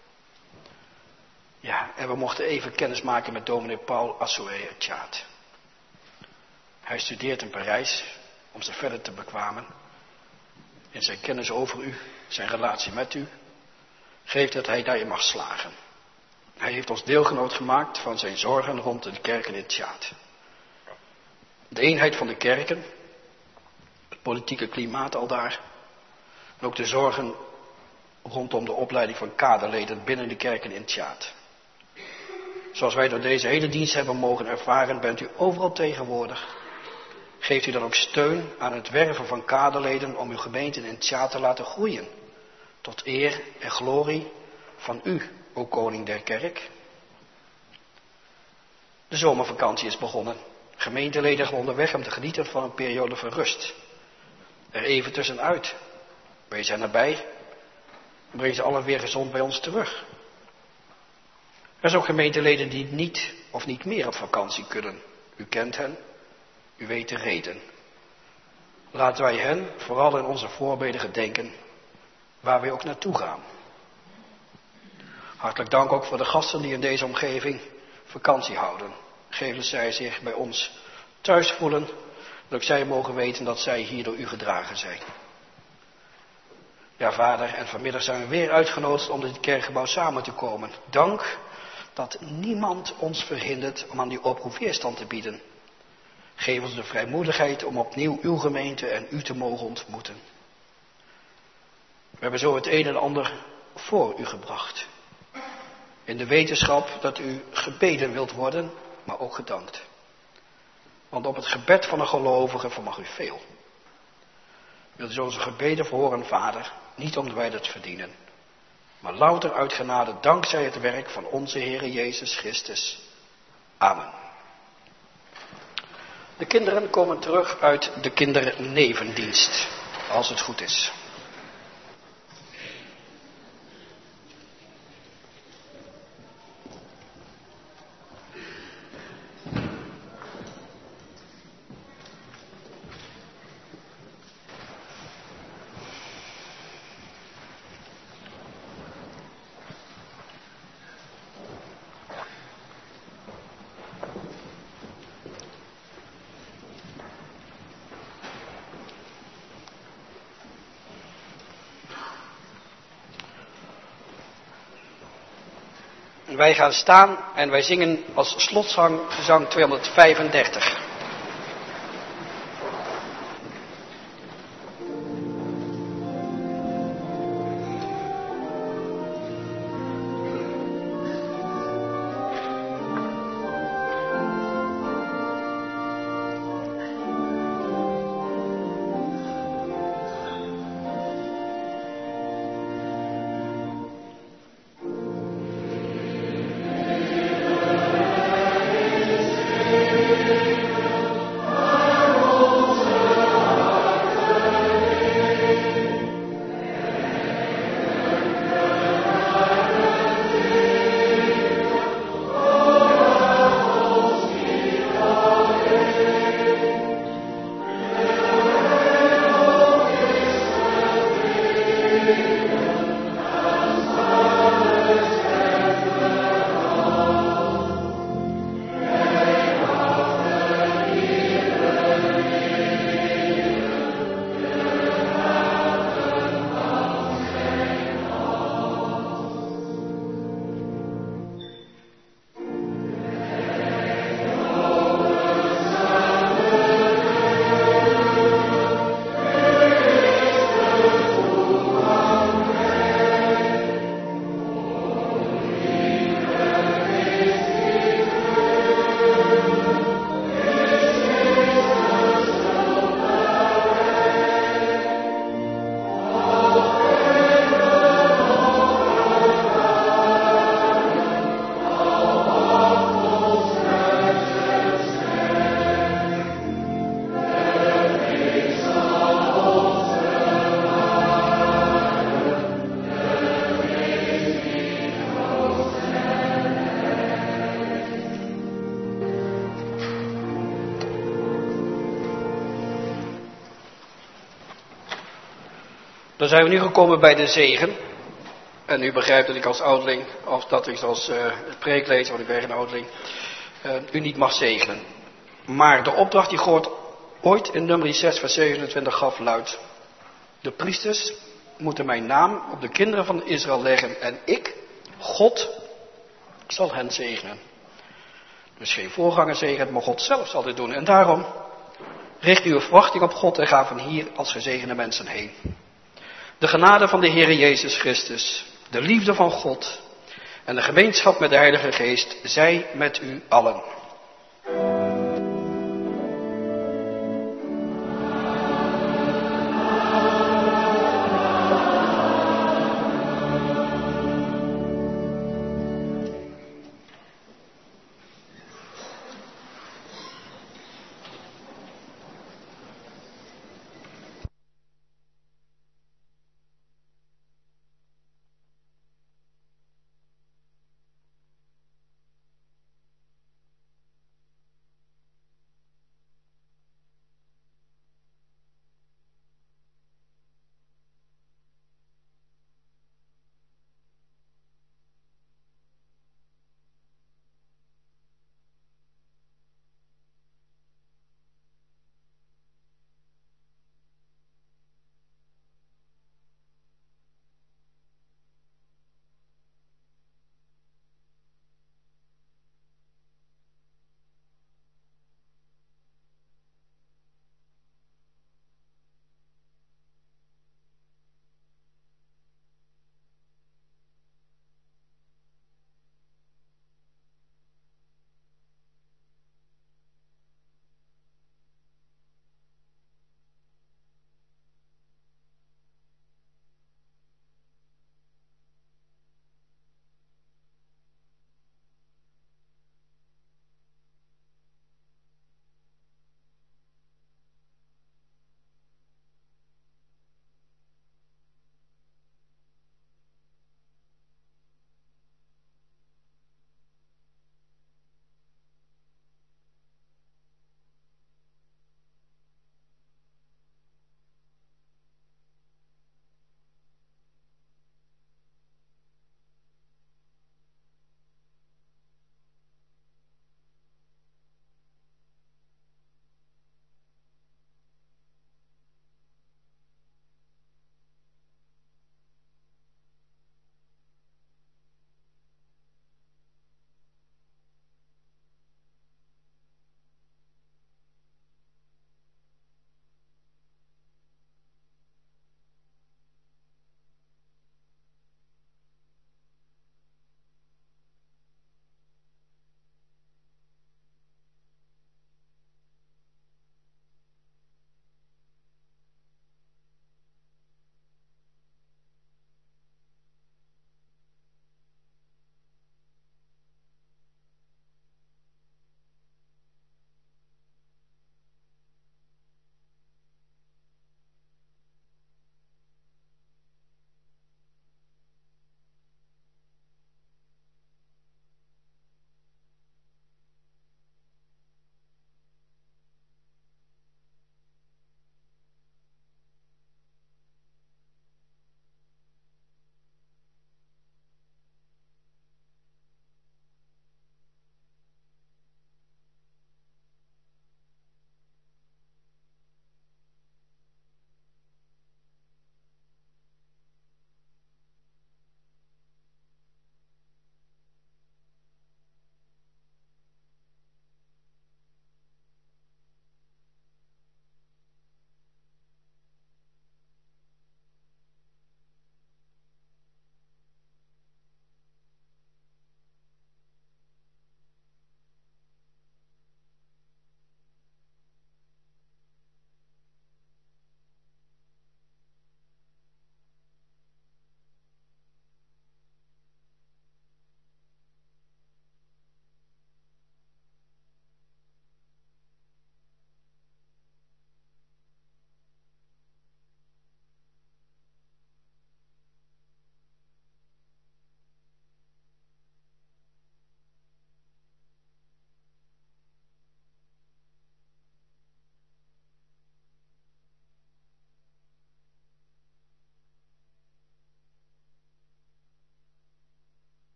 Ja, en we mochten even kennis maken met dominee Paul Assoué Tjaat. Hij studeert in Parijs om zich verder te bekwamen. In zijn kennis over u, zijn relatie met u, geeft dat hij daarin mag slagen. Hij heeft ons deelgenoot gemaakt van zijn zorgen rond de kerken in Tjaat. De eenheid van de kerken, het politieke klimaat aldaar, en ook de zorgen rondom de opleiding van kaderleden binnen de kerken in Tjaat. Zoals wij door deze hele dienst hebben mogen ervaren, bent u overal tegenwoordig. Geeft u dan ook steun aan het werven van kaderleden om uw gemeente in Tjaat te laten groeien. Tot eer en glorie van u, o koning der kerk. De zomervakantie is begonnen. Gemeenteleden gaan onderweg om te genieten van een periode van rust. Er even tussenuit. Wij zijn erbij. Breng ze allen weer gezond bij ons terug. Er zijn ook gemeenteleden die niet of niet meer op vakantie kunnen. U kent hen, u weet de reden. Laten wij hen vooral in onze voorbeden gedenken, waar wij ook naartoe gaan. Hartelijk dank ook voor de gasten die in deze omgeving vakantie houden. Geven zij zich bij ons thuis voelen, dat ook zij mogen weten dat zij hier door u gedragen zijn. Ja, vader, en vanmiddag zijn we weer uitgenodigd om in dit kerkgebouw samen te komen. Dank dat niemand ons verhindert om aan die oproep weerstand te bieden. Geef ons de vrijmoedigheid om opnieuw uw gemeente en u te mogen ontmoeten. We hebben zo het een en ander voor u gebracht. In de wetenschap dat u gebeden wilt worden, maar ook gedankt. Want op het gebed van een gelovige vermag u veel. Wilt u onze gebeden verhoren, Vader, niet omdat wij dat verdienen, maar louter uit genade dankzij het werk van onze Heere Jezus Christus. Amen. De kinderen komen terug uit de kindernevendienst, als het goed is. Wij gaan staan en wij zingen als slotzang gezang tweehonderdvijfendertig. Dan zijn we nu gekomen bij de zegen. En u begrijpt dat ik als ouderling, of dat ik als uh, het preek lees, want ik ben geen ouderling, uh, u niet mag zegenen. Maar de opdracht die God ooit in nummer zes vers zevenentwintig gaf luidt: de priesters moeten mijn naam op de kinderen van Israël leggen en ik, God, zal hen zegenen. Dus geen voorganger zegent, maar God zelf zal dit doen. En daarom richt uw verwachting op God en ga van hier als gezegende mensen heen. De genade van de Heere Jezus Christus, de liefde van God en de gemeenschap met de Heilige Geest zij met u allen.